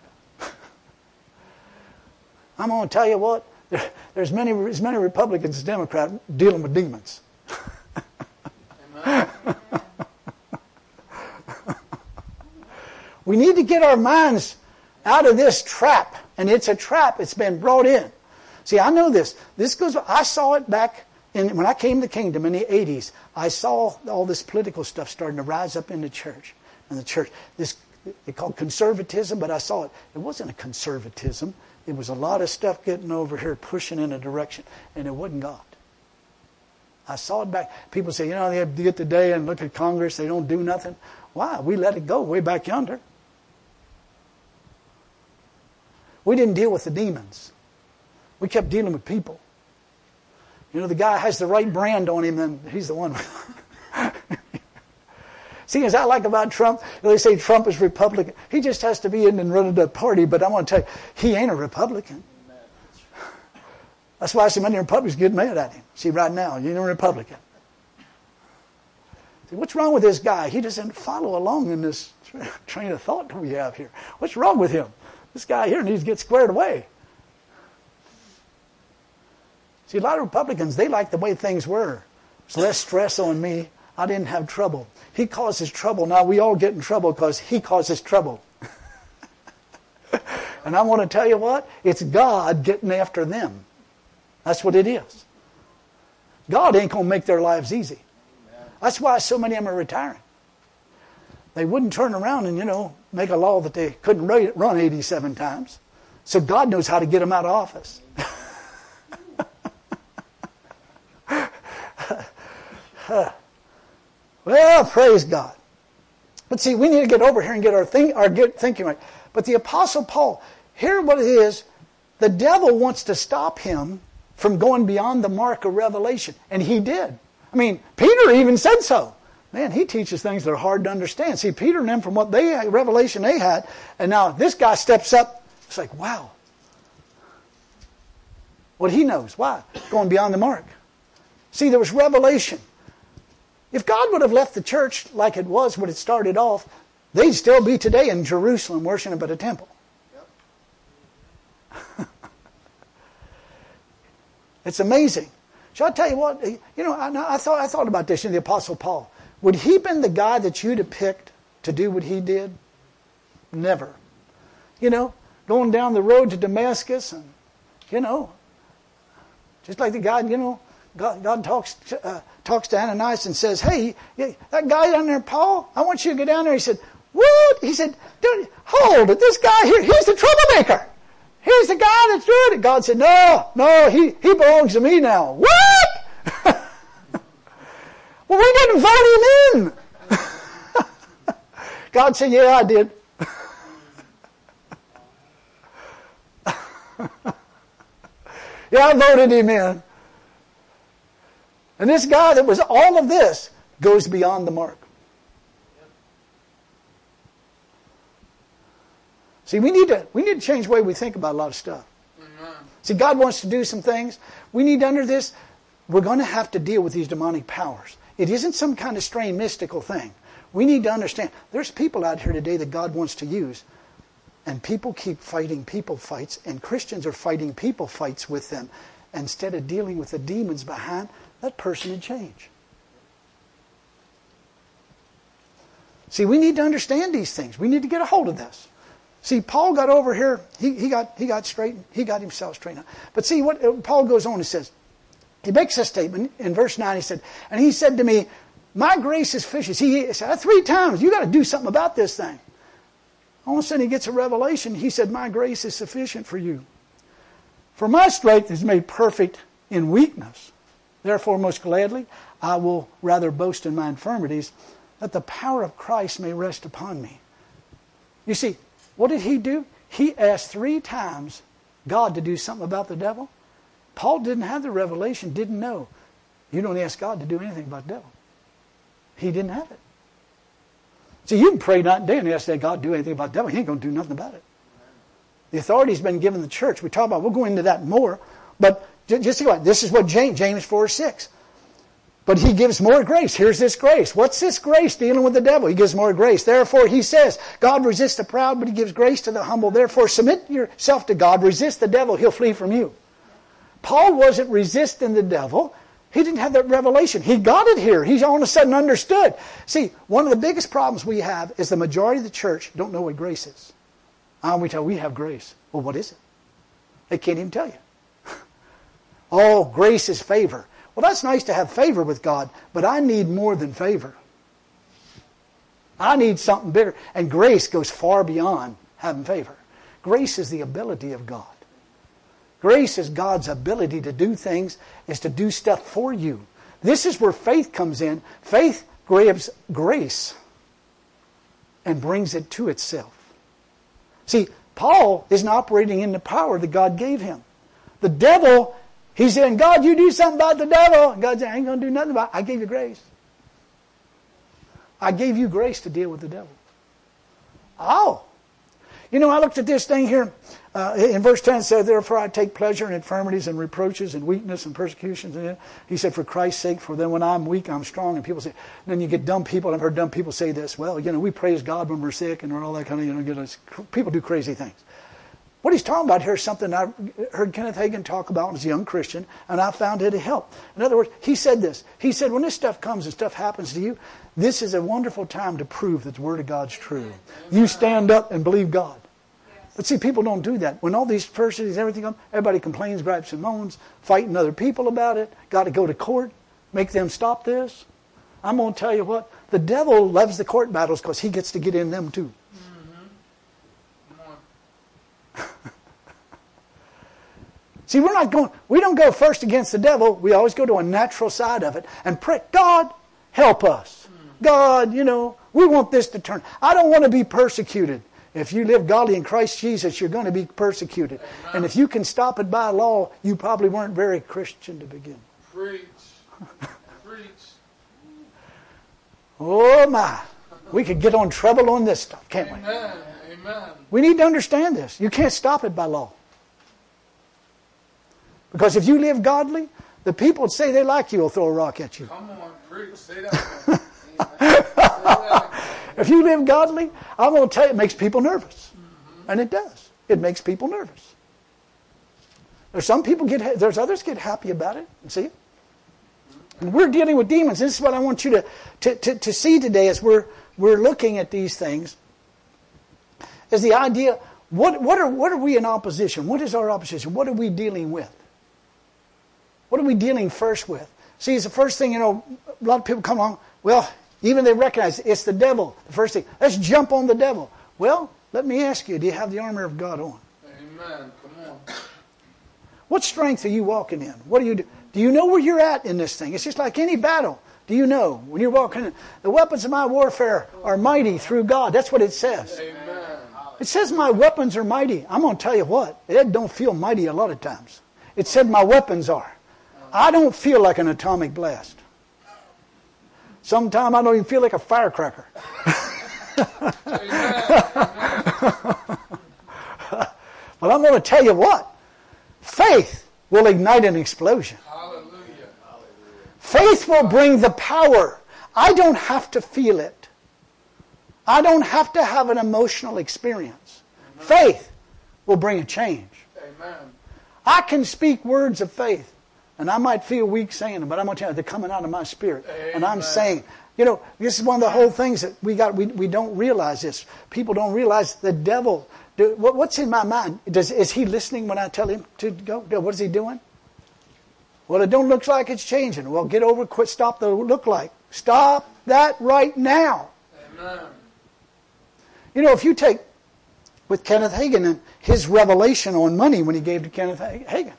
I'm going to tell you what, there's as many Republicans as Democrats dealing with demons. Amen. We need to get our minds out of this trap. And it's a trap. It's been brought in. See, I know this. I saw it back when I came to Kingdom in the 80s. I saw all this political stuff starting to rise up in the church. And the church, they called conservatism, but I saw it. It wasn't a conservatism. It was a lot of stuff getting over here, pushing in a direction. And it wasn't God. I saw it back. People say, they have to get today and look at Congress. They don't do nothing. Why? We let it go way back yonder. We didn't deal with the demons. We kept dealing with people. The guy has the right brand on him, then he's the one. See, as I like about Trump, they say Trump is Republican. He just has to be in and run the party, but I want to tell you, he ain't a Republican. That's why so many Republicans get mad at him. See, right now, you're a Republican. See, what's wrong with this guy? He doesn't follow along in this train of thought that we have here. What's wrong with him? This guy here needs to get squared away. See, a lot of Republicans, they like the way things were. There's less stress on me. I didn't have trouble. He causes trouble. Now we all get in trouble because he causes trouble. And I want to tell you what? It's God getting after them. That's what it is. God ain't going to make their lives easy. That's why so many of them are retiring. They wouldn't turn around and, make a law that they couldn't run 87 times. So God knows how to get them out of office. Well, praise God. But see, we need to get over here and get our thinking right. But the Apostle Paul, here what it is, the devil wants to stop him from going beyond the mark of revelation. And he did. I mean, Peter even said so. Man, he teaches things that are hard to understand. See, Peter and them from what revelation they had, and now this guy steps up. It's like, wow. What he knows. Why? Going beyond the mark. See, there was revelation. If God would have left the church like it was when it started off, they'd still be today in Jerusalem worshiping at a temple. Yep. It's amazing. Shall I tell you what? I thought about this in the Apostle Paul. Would he been the guy that you'd have picked to do what he did? Never. Going down the road to Damascus and, just like the guy, God talks to Ananias and says, hey, that guy down there, Paul, I want you to go down there. He said, what? He said, hold it, this guy here, he's the troublemaker. He's the guy that's doing it. God said, no, he belongs to me now. What? Well, we didn't vote him in. God said, yeah, I did. Yeah, I voted him in. And this guy that was all of this goes beyond the mark. See, we need to change the way we think about a lot of stuff. Amen. See, God wants to do some things. We need under this, we're going to have to deal with these demonic powers. It isn't some kind of strange mystical thing. We need to understand, there's people out here today that God wants to use. And people keep fighting people fights, and Christians are fighting people fights with them. Instead of dealing with the demons behind that person and change. See, we need to understand these things. We need to get a hold of this. See, Paul got over here, he got straightened, he got himself straightened out. But see, what Paul goes on and says, he makes a statement in verse 9, he said, and he said to me, my grace is sufficient. He said 3 times, you got to do something about this thing. All of a sudden he gets a revelation. He said, my grace is sufficient for you. For my strength is made perfect in weakness. Therefore, most gladly, I will rather boast in my infirmities, that the power of Christ may rest upon me. You see, what did he do? He asked 3 times God to do something about the devil. Paul didn't have the revelation, didn't know. You don't ask God to do anything about the devil. He didn't have it. See, you can pray night and day and ask that God do anything about the devil. He ain't going to do nothing about it. The authority's been given the church. We'll go into that more. But just think about it. This is what James 4:6. But he gives more grace. Here's this grace. What's this grace dealing with the devil? He gives more grace. Therefore, he says, God resists the proud, but he gives grace to the humble. Therefore, submit yourself to God. Resist the devil. He'll flee from you. Paul wasn't resisting the devil. He didn't have that revelation. He got it here. He all of a sudden understood. See, one of the biggest problems we have is the majority of the church don't know what grace is. We have grace. Well, what is it? They can't even tell you. Oh, grace is favor. Well, that's nice to have favor with God, but I need more than favor. I need something bigger. And grace goes far beyond having favor. Grace is the ability of God. Grace is God's ability to do things, is to do stuff for you. This is where faith comes in. Faith grabs grace and brings it to itself. See, Paul isn't operating in the power that God gave him. The devil, he's saying, God, you do something about the devil. And God said, I ain't going to do nothing about it. I gave you grace. I gave you grace to deal with the devil. Oh. You know, I looked at this thing here. In verse 10 it says, therefore I take pleasure in infirmities and reproaches and weakness and persecutions. And he said, for Christ's sake, for then when I'm weak, I'm strong. And people say, and then you get dumb people. I've heard dumb people say this. Well, we praise God when we're sick and all that kind of, people do crazy things. What he's talking about here is something I heard Kenneth Hagin talk about as a young Christian, and I found it to help. In other words, he said this. He said, when this stuff comes and stuff happens to you, this is a wonderful time to prove that the Word of God's true. You stand up and believe God. But see, people don't do that. When all these adversities, everything comes, everybody complains, gripes, and moans, fighting other people about it, got to go to court, make them stop this. I'm going to tell you what, the devil loves the court battles because he gets to get in them too. See, we don't go first against the devil. We always go to a natural side of it and pray, God, help us. God, we want this to turn. I don't want to be persecuted. If you live godly in Christ Jesus, you're going to be persecuted. Amen. And if you can stop it by law, you probably weren't very Christian to begin. Preach. Preach. Oh my. We could get on trouble on this stuff, can't we? Amen. Amen. We need to understand this. You can't stop it by law. Because if you live godly, the people that say they like you will throw a rock at you. Come on, preach. Say that. Say that. If you live godly, I'm going to tell you, it makes people nervous. Mm-hmm. And it does. It makes people nervous. There's others get happy about it. See? And we're dealing with demons. This is what I want you to see today as we're looking at these things. Is the idea, what are we in opposition? What is our opposition? What are we dealing with? What are we dealing first with? See, it's the first thing, a lot of people come along, well, even they recognize it's the devil. The first thing, let's jump on the devil. Well, let me ask you, do you have the armor of God on? Amen. Come on. What strength are you walking in? What do you do? Do you know where you're at in this thing? It's just like any battle. Do you know when you're walking in? The weapons of my warfare are mighty through God. That's what it says. Amen. It says my weapons are mighty. I'm going to tell you what, it don't feel mighty a lot of times. It said my weapons are. I don't feel like an atomic blast. Sometimes I don't even feel like a firecracker. But I'm going to tell you what. Faith will ignite an explosion. Hallelujah. Faith will bring the power. I don't have to feel it. I don't have to have an emotional experience. Faith will bring a change. Amen. I can speak words of faith, and I might feel weak saying them, but I'm going to tell you, they're coming out of my spirit. Amen. And I'm saying, this is one of the whole things that we don't realize this. People don't realize the devil. What's in my mind? Is he listening when I tell him to go? What is he doing? Well, it don't look like it's changing. Well, get over, quit, stop the look like. Stop that right now. Amen. If you take with Kenneth Hagin and his revelation on money when he gave to Kenneth Hagin.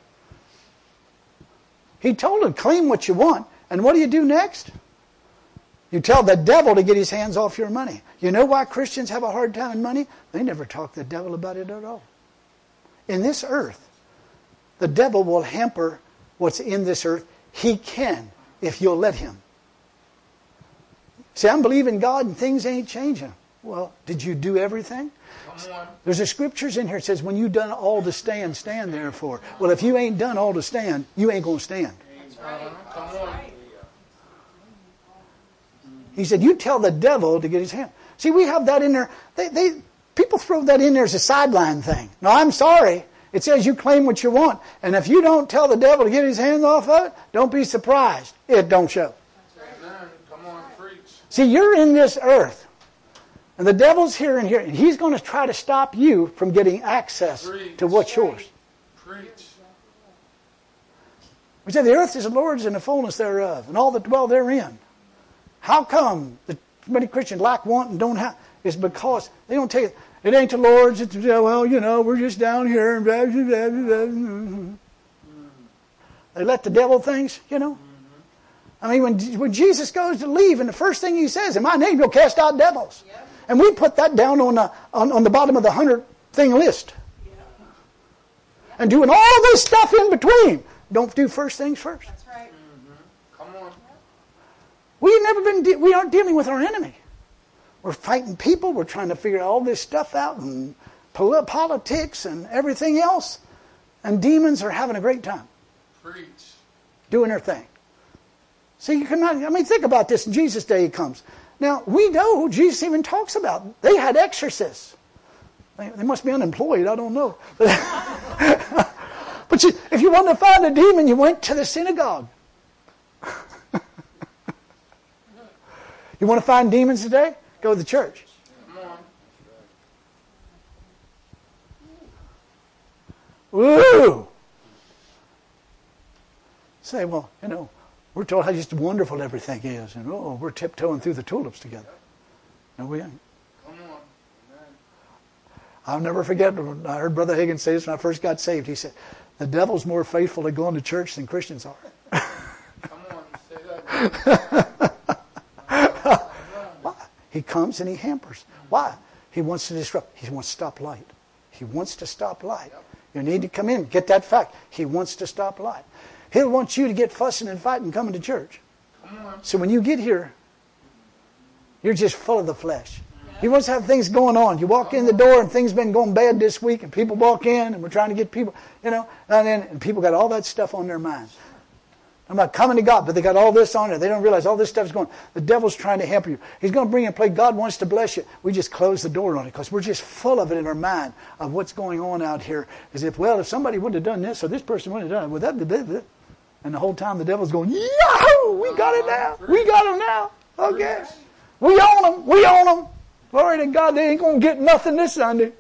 He told him, claim what you want. And what do you do next? You tell the devil to get his hands off your money. You know why Christians have a hard time in money? They never talk to the devil about it at all. In this earth, the devil will hamper what's in this earth. He can, if you'll let him. See, I'm believing God and things ain't changing. Well, did you do everything? Come on. There's a scriptures in here that says, when you've done all to stand, stand therefore. Well, if you ain't done all to stand, you ain't going to stand. Come on. He said, you tell the devil to get his hand. See, we have that in there. People throw that in there as a sideline thing. No, I'm sorry. It says you claim what you want. And if you don't tell the devil to get his hands off of it, don't be surprised. It don't show. Amen. Come on, preach. See, you're in this earth. And the devil's here and here. And he's going to try to stop you from getting access to what's yours. Preach. We say the earth is the Lord's and the fullness thereof, and all that dwell therein. How come that many Christians lack, want, and don't have? It's because they don't tell you, it ain't the Lord's. It's, we're just down here. And blah, blah, blah, blah. They let the devil things, I mean, when Jesus goes to leave, and the first thing he says, in my name you'll cast out devils. Yep. And we put that down on the bottom of the 100-thing list. Yeah. And doing all this stuff in between. Don't do first things first. That's right. Come on. We aren't dealing with our enemy. We're fighting people. We're trying to figure all this stuff out, and politics and everything else. And demons are having a great time. Preach. Doing their thing. See, you cannot, think about this. In Jesus' day he comes. Now, we know Jesus even talks about, they had exorcists. They must be unemployed, I don't know. But if you wanted to find a demon, you went to the synagogue. You want to find demons today? Go to the church. Come on. Woo! Say, well, we're told how just wonderful everything is. And we're tiptoeing through the tulips together. No, we ain't. Come on. Amen. I'll never forget when I heard Brother Hagin say this when I first got saved. He said, the devil's more faithful to going to church than Christians are. Come on. Say that. Why? He comes and he hampers. Why? He wants to disrupt. He wants to stop light. He wants to stop light. You need to come in. Get that fact. He wants to stop light. He'll want you to get fussing and fighting coming to church. Come on. So when you get here, you're just full of the flesh. He wants to have things going on. You walk in the door and things been going bad this week, and people walk in and we're trying to get people, and people got all that stuff on their minds. I'm not coming to God, but they got all this on there. They don't realize all this stuff's going on. The devil's trying to hamper you. He's going to bring you a play. God wants to bless you. We just close the door on it because we're just full of it in our mind of what's going on out here. As if somebody would have done this or this person would have done it. Well, that. And the whole time the devil's going, Yahoo! We got it now. We got them now. Okay. We own them. We own them. Glory to God, they ain't going to get nothing this Sunday.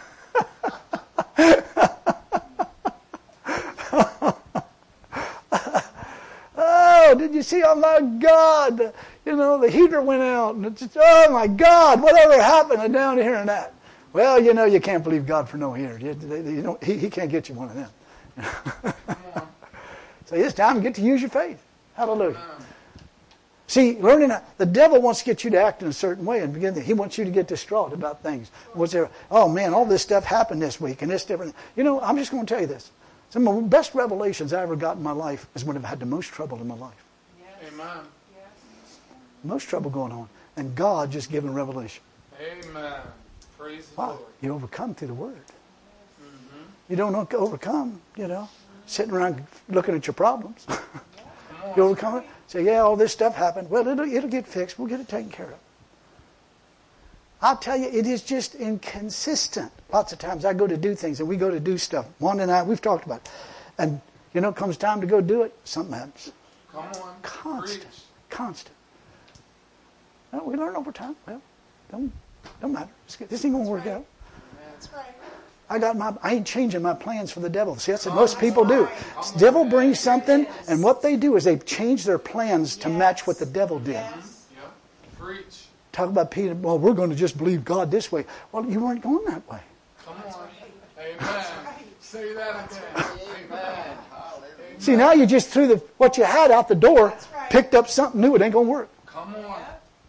Oh, did you see? Oh my God. The heater went out. And it's just, oh my God, whatever happened down here and that. Well, you can't believe God for no heater. He can't get you one of them. So it's time to get to use your faith. Hallelujah. See, learning the devil wants to get you to act in a certain way, and he wants you to get distraught about things. What's there? Oh man, all this stuff happened this week, and this different. I'm just going to tell you this. Some of the best revelations I ever got in my life is when I've had the most trouble in my life. Yes. Amen. Yes. Most trouble going on, and God just giving revelation. Amen. Praise the Wow. Lord. You overcome through the Word. Mm-hmm. You don't overcome, sitting around looking at your problems. You overcome it. Say, yeah, all this stuff happened. Well, it'll get fixed. We'll get it taken care of. I'll tell you, it is just inconsistent. Lots of times I go to do things and we go to do stuff. Wanda and I, we've talked about it. And, it comes time to go do it, something happens. Come on. Constant. Preach. Constant. Well, we learn over time. Well, don't matter. This ain't going to work out. That's right. I ain't changing my plans for the devil. See, that's what most people do. The devil brings something, and what they do is they change their plans to match what the devil did. Yep. Preach. Talk about Peter, well, we're going to just believe God this way. Well, you weren't going that way. Come on. Amen. Say that again. Amen. See, now you just threw what you had out the door, picked up something new. It ain't going to work. Come on.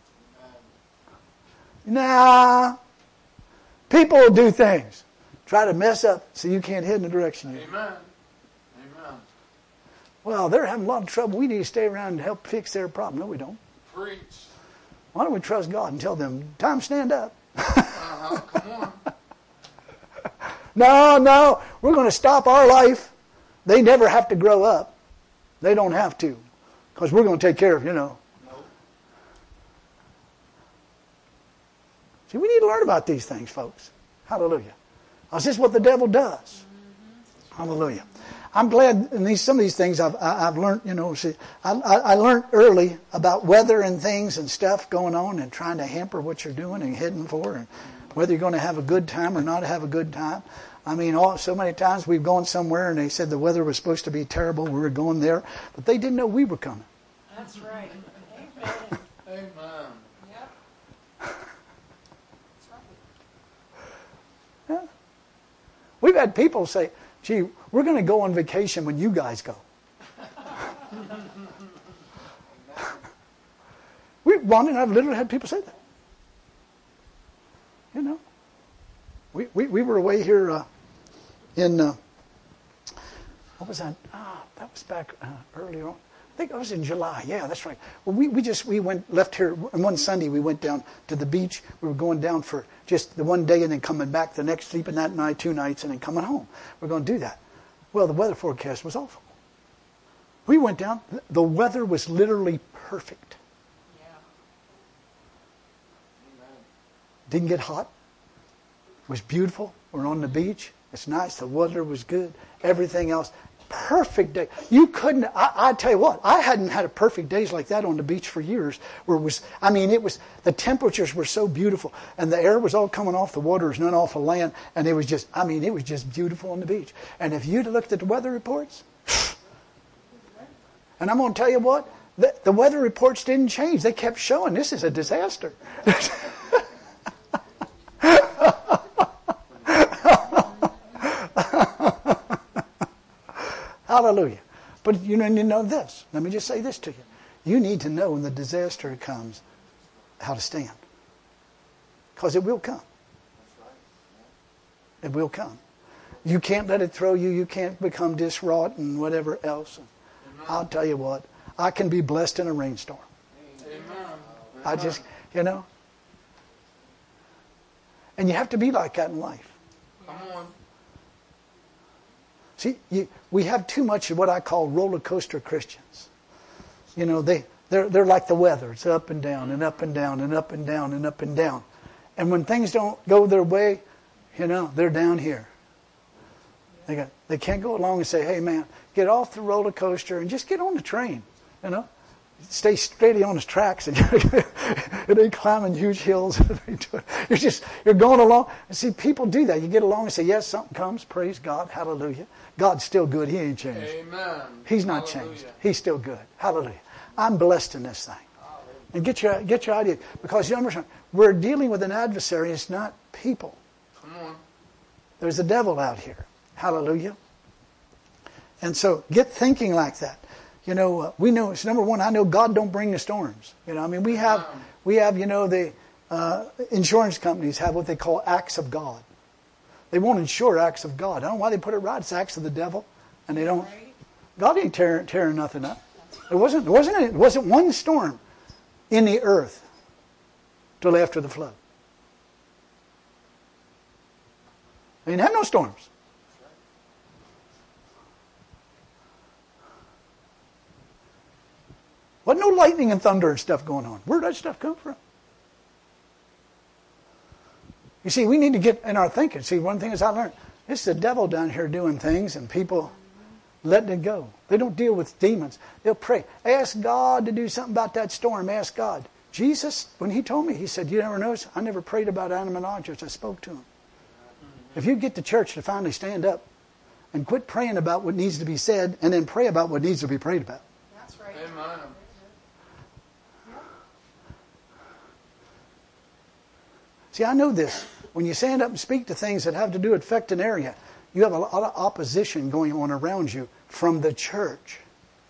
Nah. People will do things. Try to mess up so you can't head in the direction you're. Amen. Amen. Well, they're having a lot of trouble. We need to stay around and help fix their problem. No, we don't. Preach. Why don't we trust God and tell them, time to stand up? Come on. No, we're going to stop our life. They never have to grow up. They don't have to. Because we're going to take care of, Nope. See, we need to learn about these things, folks. Hallelujah. This is what the devil does. Hallelujah. I'm glad in some of these things I've learned, see, I learned early about weather and things and stuff going on and trying to hamper what you're doing and heading for and whether you're going to have a good time or not have a good time. I mean, so many times we've gone somewhere and they said the weather was supposed to be terrible. We were going there, but they didn't know we were coming. That's right. Amen. Amen. Yep. That's right. Yeah. We've had people say, gee, we're going to go on vacation when you guys go. Ron and I have literally had people say that. We were away here in, what was that? That was back earlier on. I think it was in July. Yeah, that's right. Well, we left here, and one Sunday we went down to the beach. We were going down for just the one day and then coming back the next, sleeping that night, 2 nights, and then coming home. We're going to do that. Well, the weather forecast was awful. We went down. The weather was literally perfect. Yeah. Didn't get hot. It was beautiful. We're on the beach. It's nice. The weather was good. Everything else. Perfect day. You couldn't, I tell you what, I hadn't had a perfect days like that on the beach for years. Where the temperatures were so beautiful and the air was all coming off the water, none off the land. And it was just beautiful on the beach. And if you'd looked at the weather reports, and I'm going to tell you what, the weather reports didn't change. They kept showing this is a disaster. Hallelujah. But you need to know this. Let me just say this to you. You need to know when the disaster comes how to stand. Because it will come. It will come. You can't let it throw you. You can't become diswrought and whatever else. I'll tell you what. I can be blessed in a rainstorm. I just, And you have to be like that in life. Come on. See, we have too much of what I call roller coaster Christians. They're like the weather. It's up and down and up and down and up and down and up and down. And when things don't go their way, they're down here. They can't go along and say, hey man, get off the roller coaster and just get on the train. Stay steady on the tracks and it ain't climbing huge hills. You're going along. And see, people do that. You get along and say, yes, something comes. Praise God. Hallelujah. God's still good. He ain't changed. Amen. He's not changed. He's still good. Hallelujah. I'm blessed in this thing. And get your idea. Because you understand, we're dealing with an adversary. It's not people. Come on. There's a devil out here. Hallelujah. And so get thinking like that. We know, it's number one, I know God don't bring the storms. We have, the insurance companies have what they call acts of God. They won't insure acts of God. I don't know why they put it right. It's acts of the devil. And they don't, God ain't tearing nothing up. It wasn't one storm in the earth till after the flood. They didn't have no storms. Wasn't no lightning and thunder and stuff going on. Where'd that stuff come from? You see, we need to get in our thinking. See, one thing is I learned, it's the devil down here doing things and people letting it go. They don't deal with demons. They'll pray. Ask God to do something about that storm. Ask God. Jesus, when he told me, he said, you never notice, I never prayed about animate objects. I spoke to him. If you get the church to finally stand up and quit praying about what needs to be said and then pray about what needs to be prayed about. That's right. Amen. See, I know this. When you stand up and speak to things that have to do with affect an area, you have a lot of opposition going on around you from the church.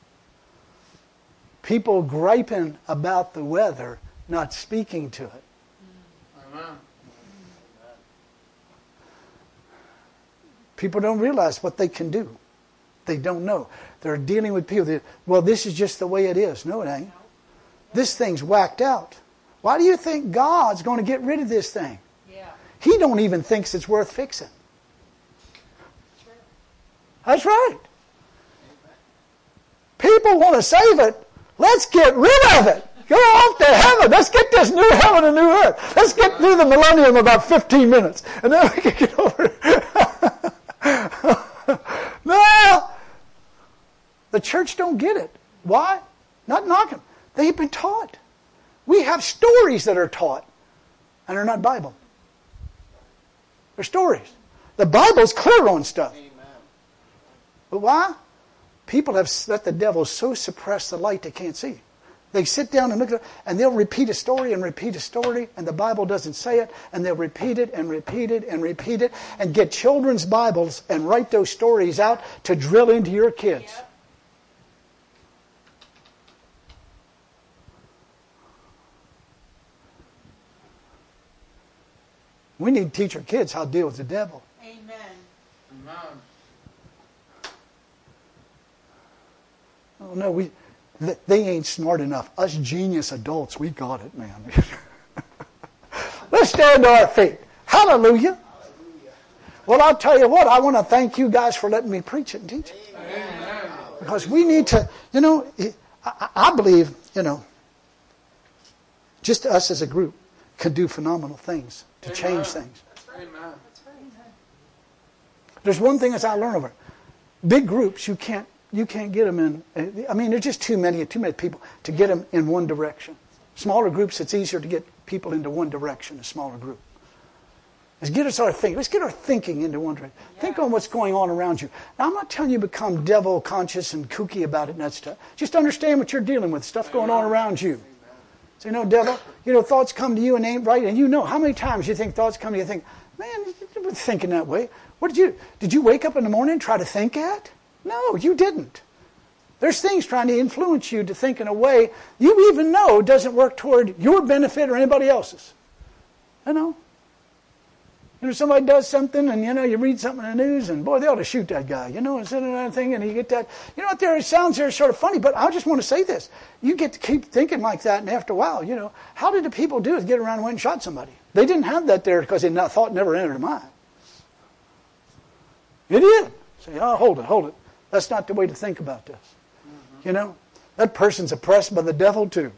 People griping about the weather, not speaking to it. Amen. People don't realize what they can do. They don't know. They're dealing with people that, well, this is just the way it is. No, it ain't. This thing's whacked out. Why do you think God's going to get rid of this thing? Yeah. He don't even think it's worth fixing. That's right. People want to save it. Let's get rid of it. Go off to heaven. Let's get this new heaven and new earth. Let's get through the millennium in about 15 minutes. And then we can get over it. No. The church don't get it. Why? Not knocking. They've been taught. We have stories that are taught. And they're not Bible. They're stories. The Bible's clear on stuff. Amen. But why? People have let the devil so suppress the light they can't see. They sit down and look at it, and they'll repeat a story and repeat a story, and the Bible doesn't say it, and they'll repeat it and repeat it and repeat it, and get children's Bibles and write those stories out to drill into your kids. Yep. We need to teach our kids how to deal with the devil. Amen. Amen. Oh no, they ain't smart enough. Us genius adults, we got it, man. Let's stand to our feet. Hallelujah. Well, I'll tell you what, I want to thank you guys for letting me preach it and teach it. Amen. Because we need to, I believe, just us as a group can do phenomenal things to change things. Amen. There's one thing as I learn over. Big groups, you can't get them in. I mean, there's just too many people to get them in one direction. Smaller groups, it's easier to get people into one direction. A smaller group. Let's get us our thinking. Let's get our thinking into one direction. Yeah. Think on what's going on around you. Now, I'm not telling you to become devil conscious and kooky about it and that stuff. Just understand what you're dealing with. Stuff going on around you. So, devil, thoughts come to you and ain't right. And how many times you think thoughts come to you and think, man, you were thinking that way. Did you wake up in the morning and try to think that? No, you didn't. There's things trying to influence you to think in a way you even know doesn't work toward your benefit or anybody else's. Somebody does something and, you read something in the news and, boy, they ought to shoot that guy, instead of that thing, and you get that. What there sounds there sort of funny, but I just want to say this. You get to keep thinking like that, and after a while, how did the people do it? Get around and went and shot somebody. They didn't have that there because thought never entered their mind. You did. Say, oh, hold it. That's not the way to think about this. Mm-hmm. That person's oppressed by the devil too.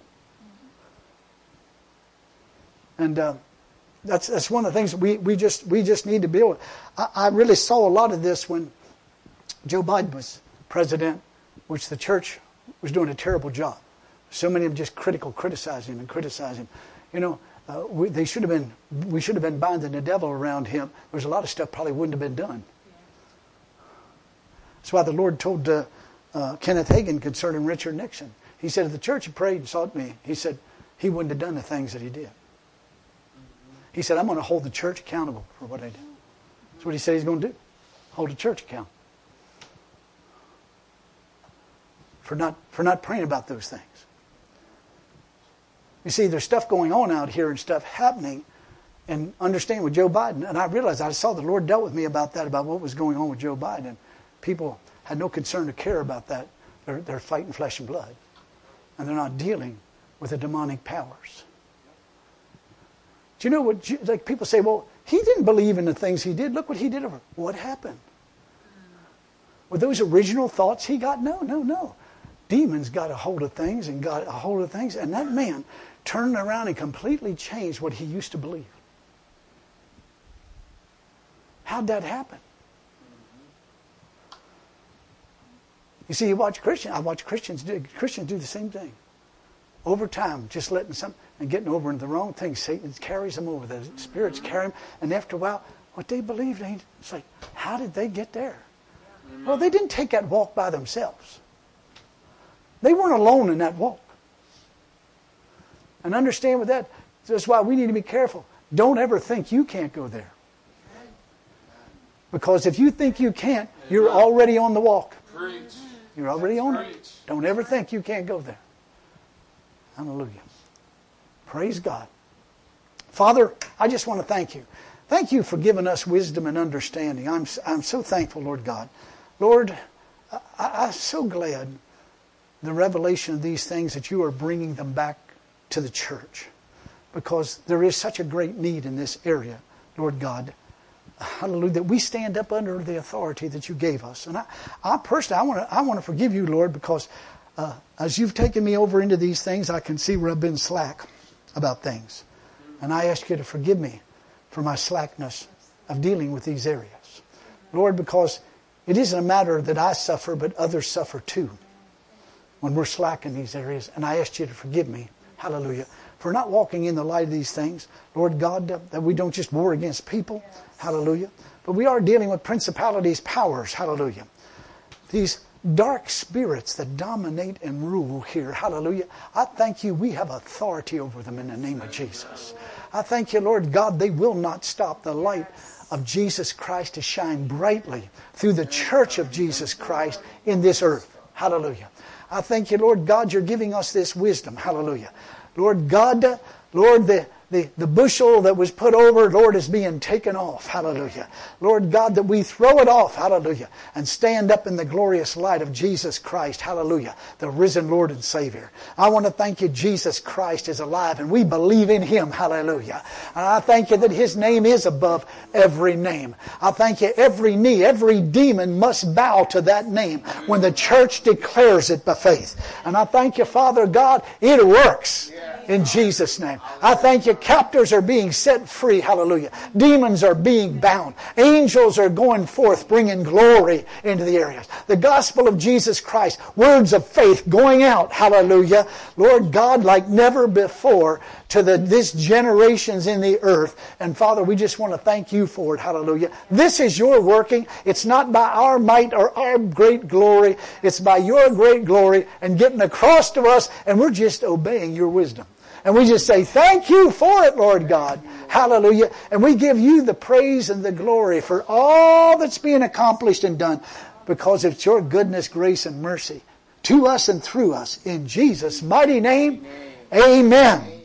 And that's one of the things we just need to be able. I really saw a lot of this when Joe Biden was president, which the church was doing a terrible job. So many of them just criticizing him. We should have been binding the devil around him. There's a lot of stuff probably wouldn't have been done. That's why the Lord told Kenneth Hagin concerning Richard Nixon. He said, if the church had prayed and sought me, he said, he wouldn't have done the things that he did. He said, I'm going to hold the church accountable for what I did. That's what he said he's going to do. Hold the church accountable. For not praying about those things. You see, there's stuff going on out here and stuff happening. And understand with Joe Biden, and I realized, I saw the Lord dealt with me about that, about what was going on with Joe Biden. People had no concern or care about that. They're fighting flesh and blood. And they're not dealing with the demonic powers. Do you know what, like people say, well, he didn't believe in the things he did. Look what he did. What happened? Were those original thoughts he got? No. Demons got a hold of things and that man turned around and completely changed what he used to believe. How'd that happen? You see, I watch Christians do the same thing. Over time, just letting and getting over into the wrong thing. Satan carries them over. The spirits carry them. And after a while, what they believed, it's like, how did they get there? Well, they didn't take that walk by themselves. They weren't alone in that walk. And understand with that, that's why we need to be careful. Don't ever think you can't go there. Because if you think you can't, you're already on the walk. Preach. You're already on it. Don't ever think you can't go there. Hallelujah. Praise God. Father, I just want to thank you. Thank you for giving us wisdom and understanding. I'm so thankful, Lord God. Lord, I'm so glad the revelation of these things that you are bringing them back to the church. Because there is such a great need in this area, Lord God. Hallelujah, that we stand up under the authority that you gave us. And I personally, I want to forgive you, Lord, because as you've taken me over into these things, I can see where I've been slack about things. And I ask you to forgive me for my slackness of dealing with these areas. Lord, because it isn't a matter that I suffer, but others suffer too when we're slack in these areas. And I ask you to forgive me, hallelujah, for not walking in the light of these things. Lord God, that we don't just war against people, hallelujah, but we are dealing with principalities, powers, hallelujah. These dark spirits that dominate and rule here, hallelujah. I thank you, we have authority over them in the name of Jesus. I thank you, Lord God, they will not stop the light of Jesus Christ to shine brightly through the church of Jesus Christ in this earth. Hallelujah. I thank you, Lord God, you're giving us this wisdom. Hallelujah. Lord God, Lord, the bushel that was put over, Lord, is being taken off. Hallelujah. Lord God, that we throw it off. Hallelujah. And stand up in the glorious light of Jesus Christ. Hallelujah. The risen Lord and Savior. I want to thank you, Jesus Christ is alive and we believe in Him. Hallelujah. And I thank you that His name is above every name. I thank you every knee, every demon must bow to that name when the church declares it by faith. And I thank you, Father God, it works in Jesus' name. I thank you, captives are being set free. Hallelujah. Demons are being bound. Angels are going forth, bringing glory into the areas. The gospel of Jesus Christ, words of faith going out. Hallelujah. Lord God, like never before to this generations in the earth. And Father, we just want to thank you for it. Hallelujah. This is your working. It's not by our might or our great glory. It's by your great glory and getting across to us, and we're just obeying your wisdom. And we just say, thank you for it, Lord God. Hallelujah. And we give you the praise and the glory for all that's being accomplished and done because it's your goodness, grace, and mercy to us and through us. In Jesus' mighty name, amen.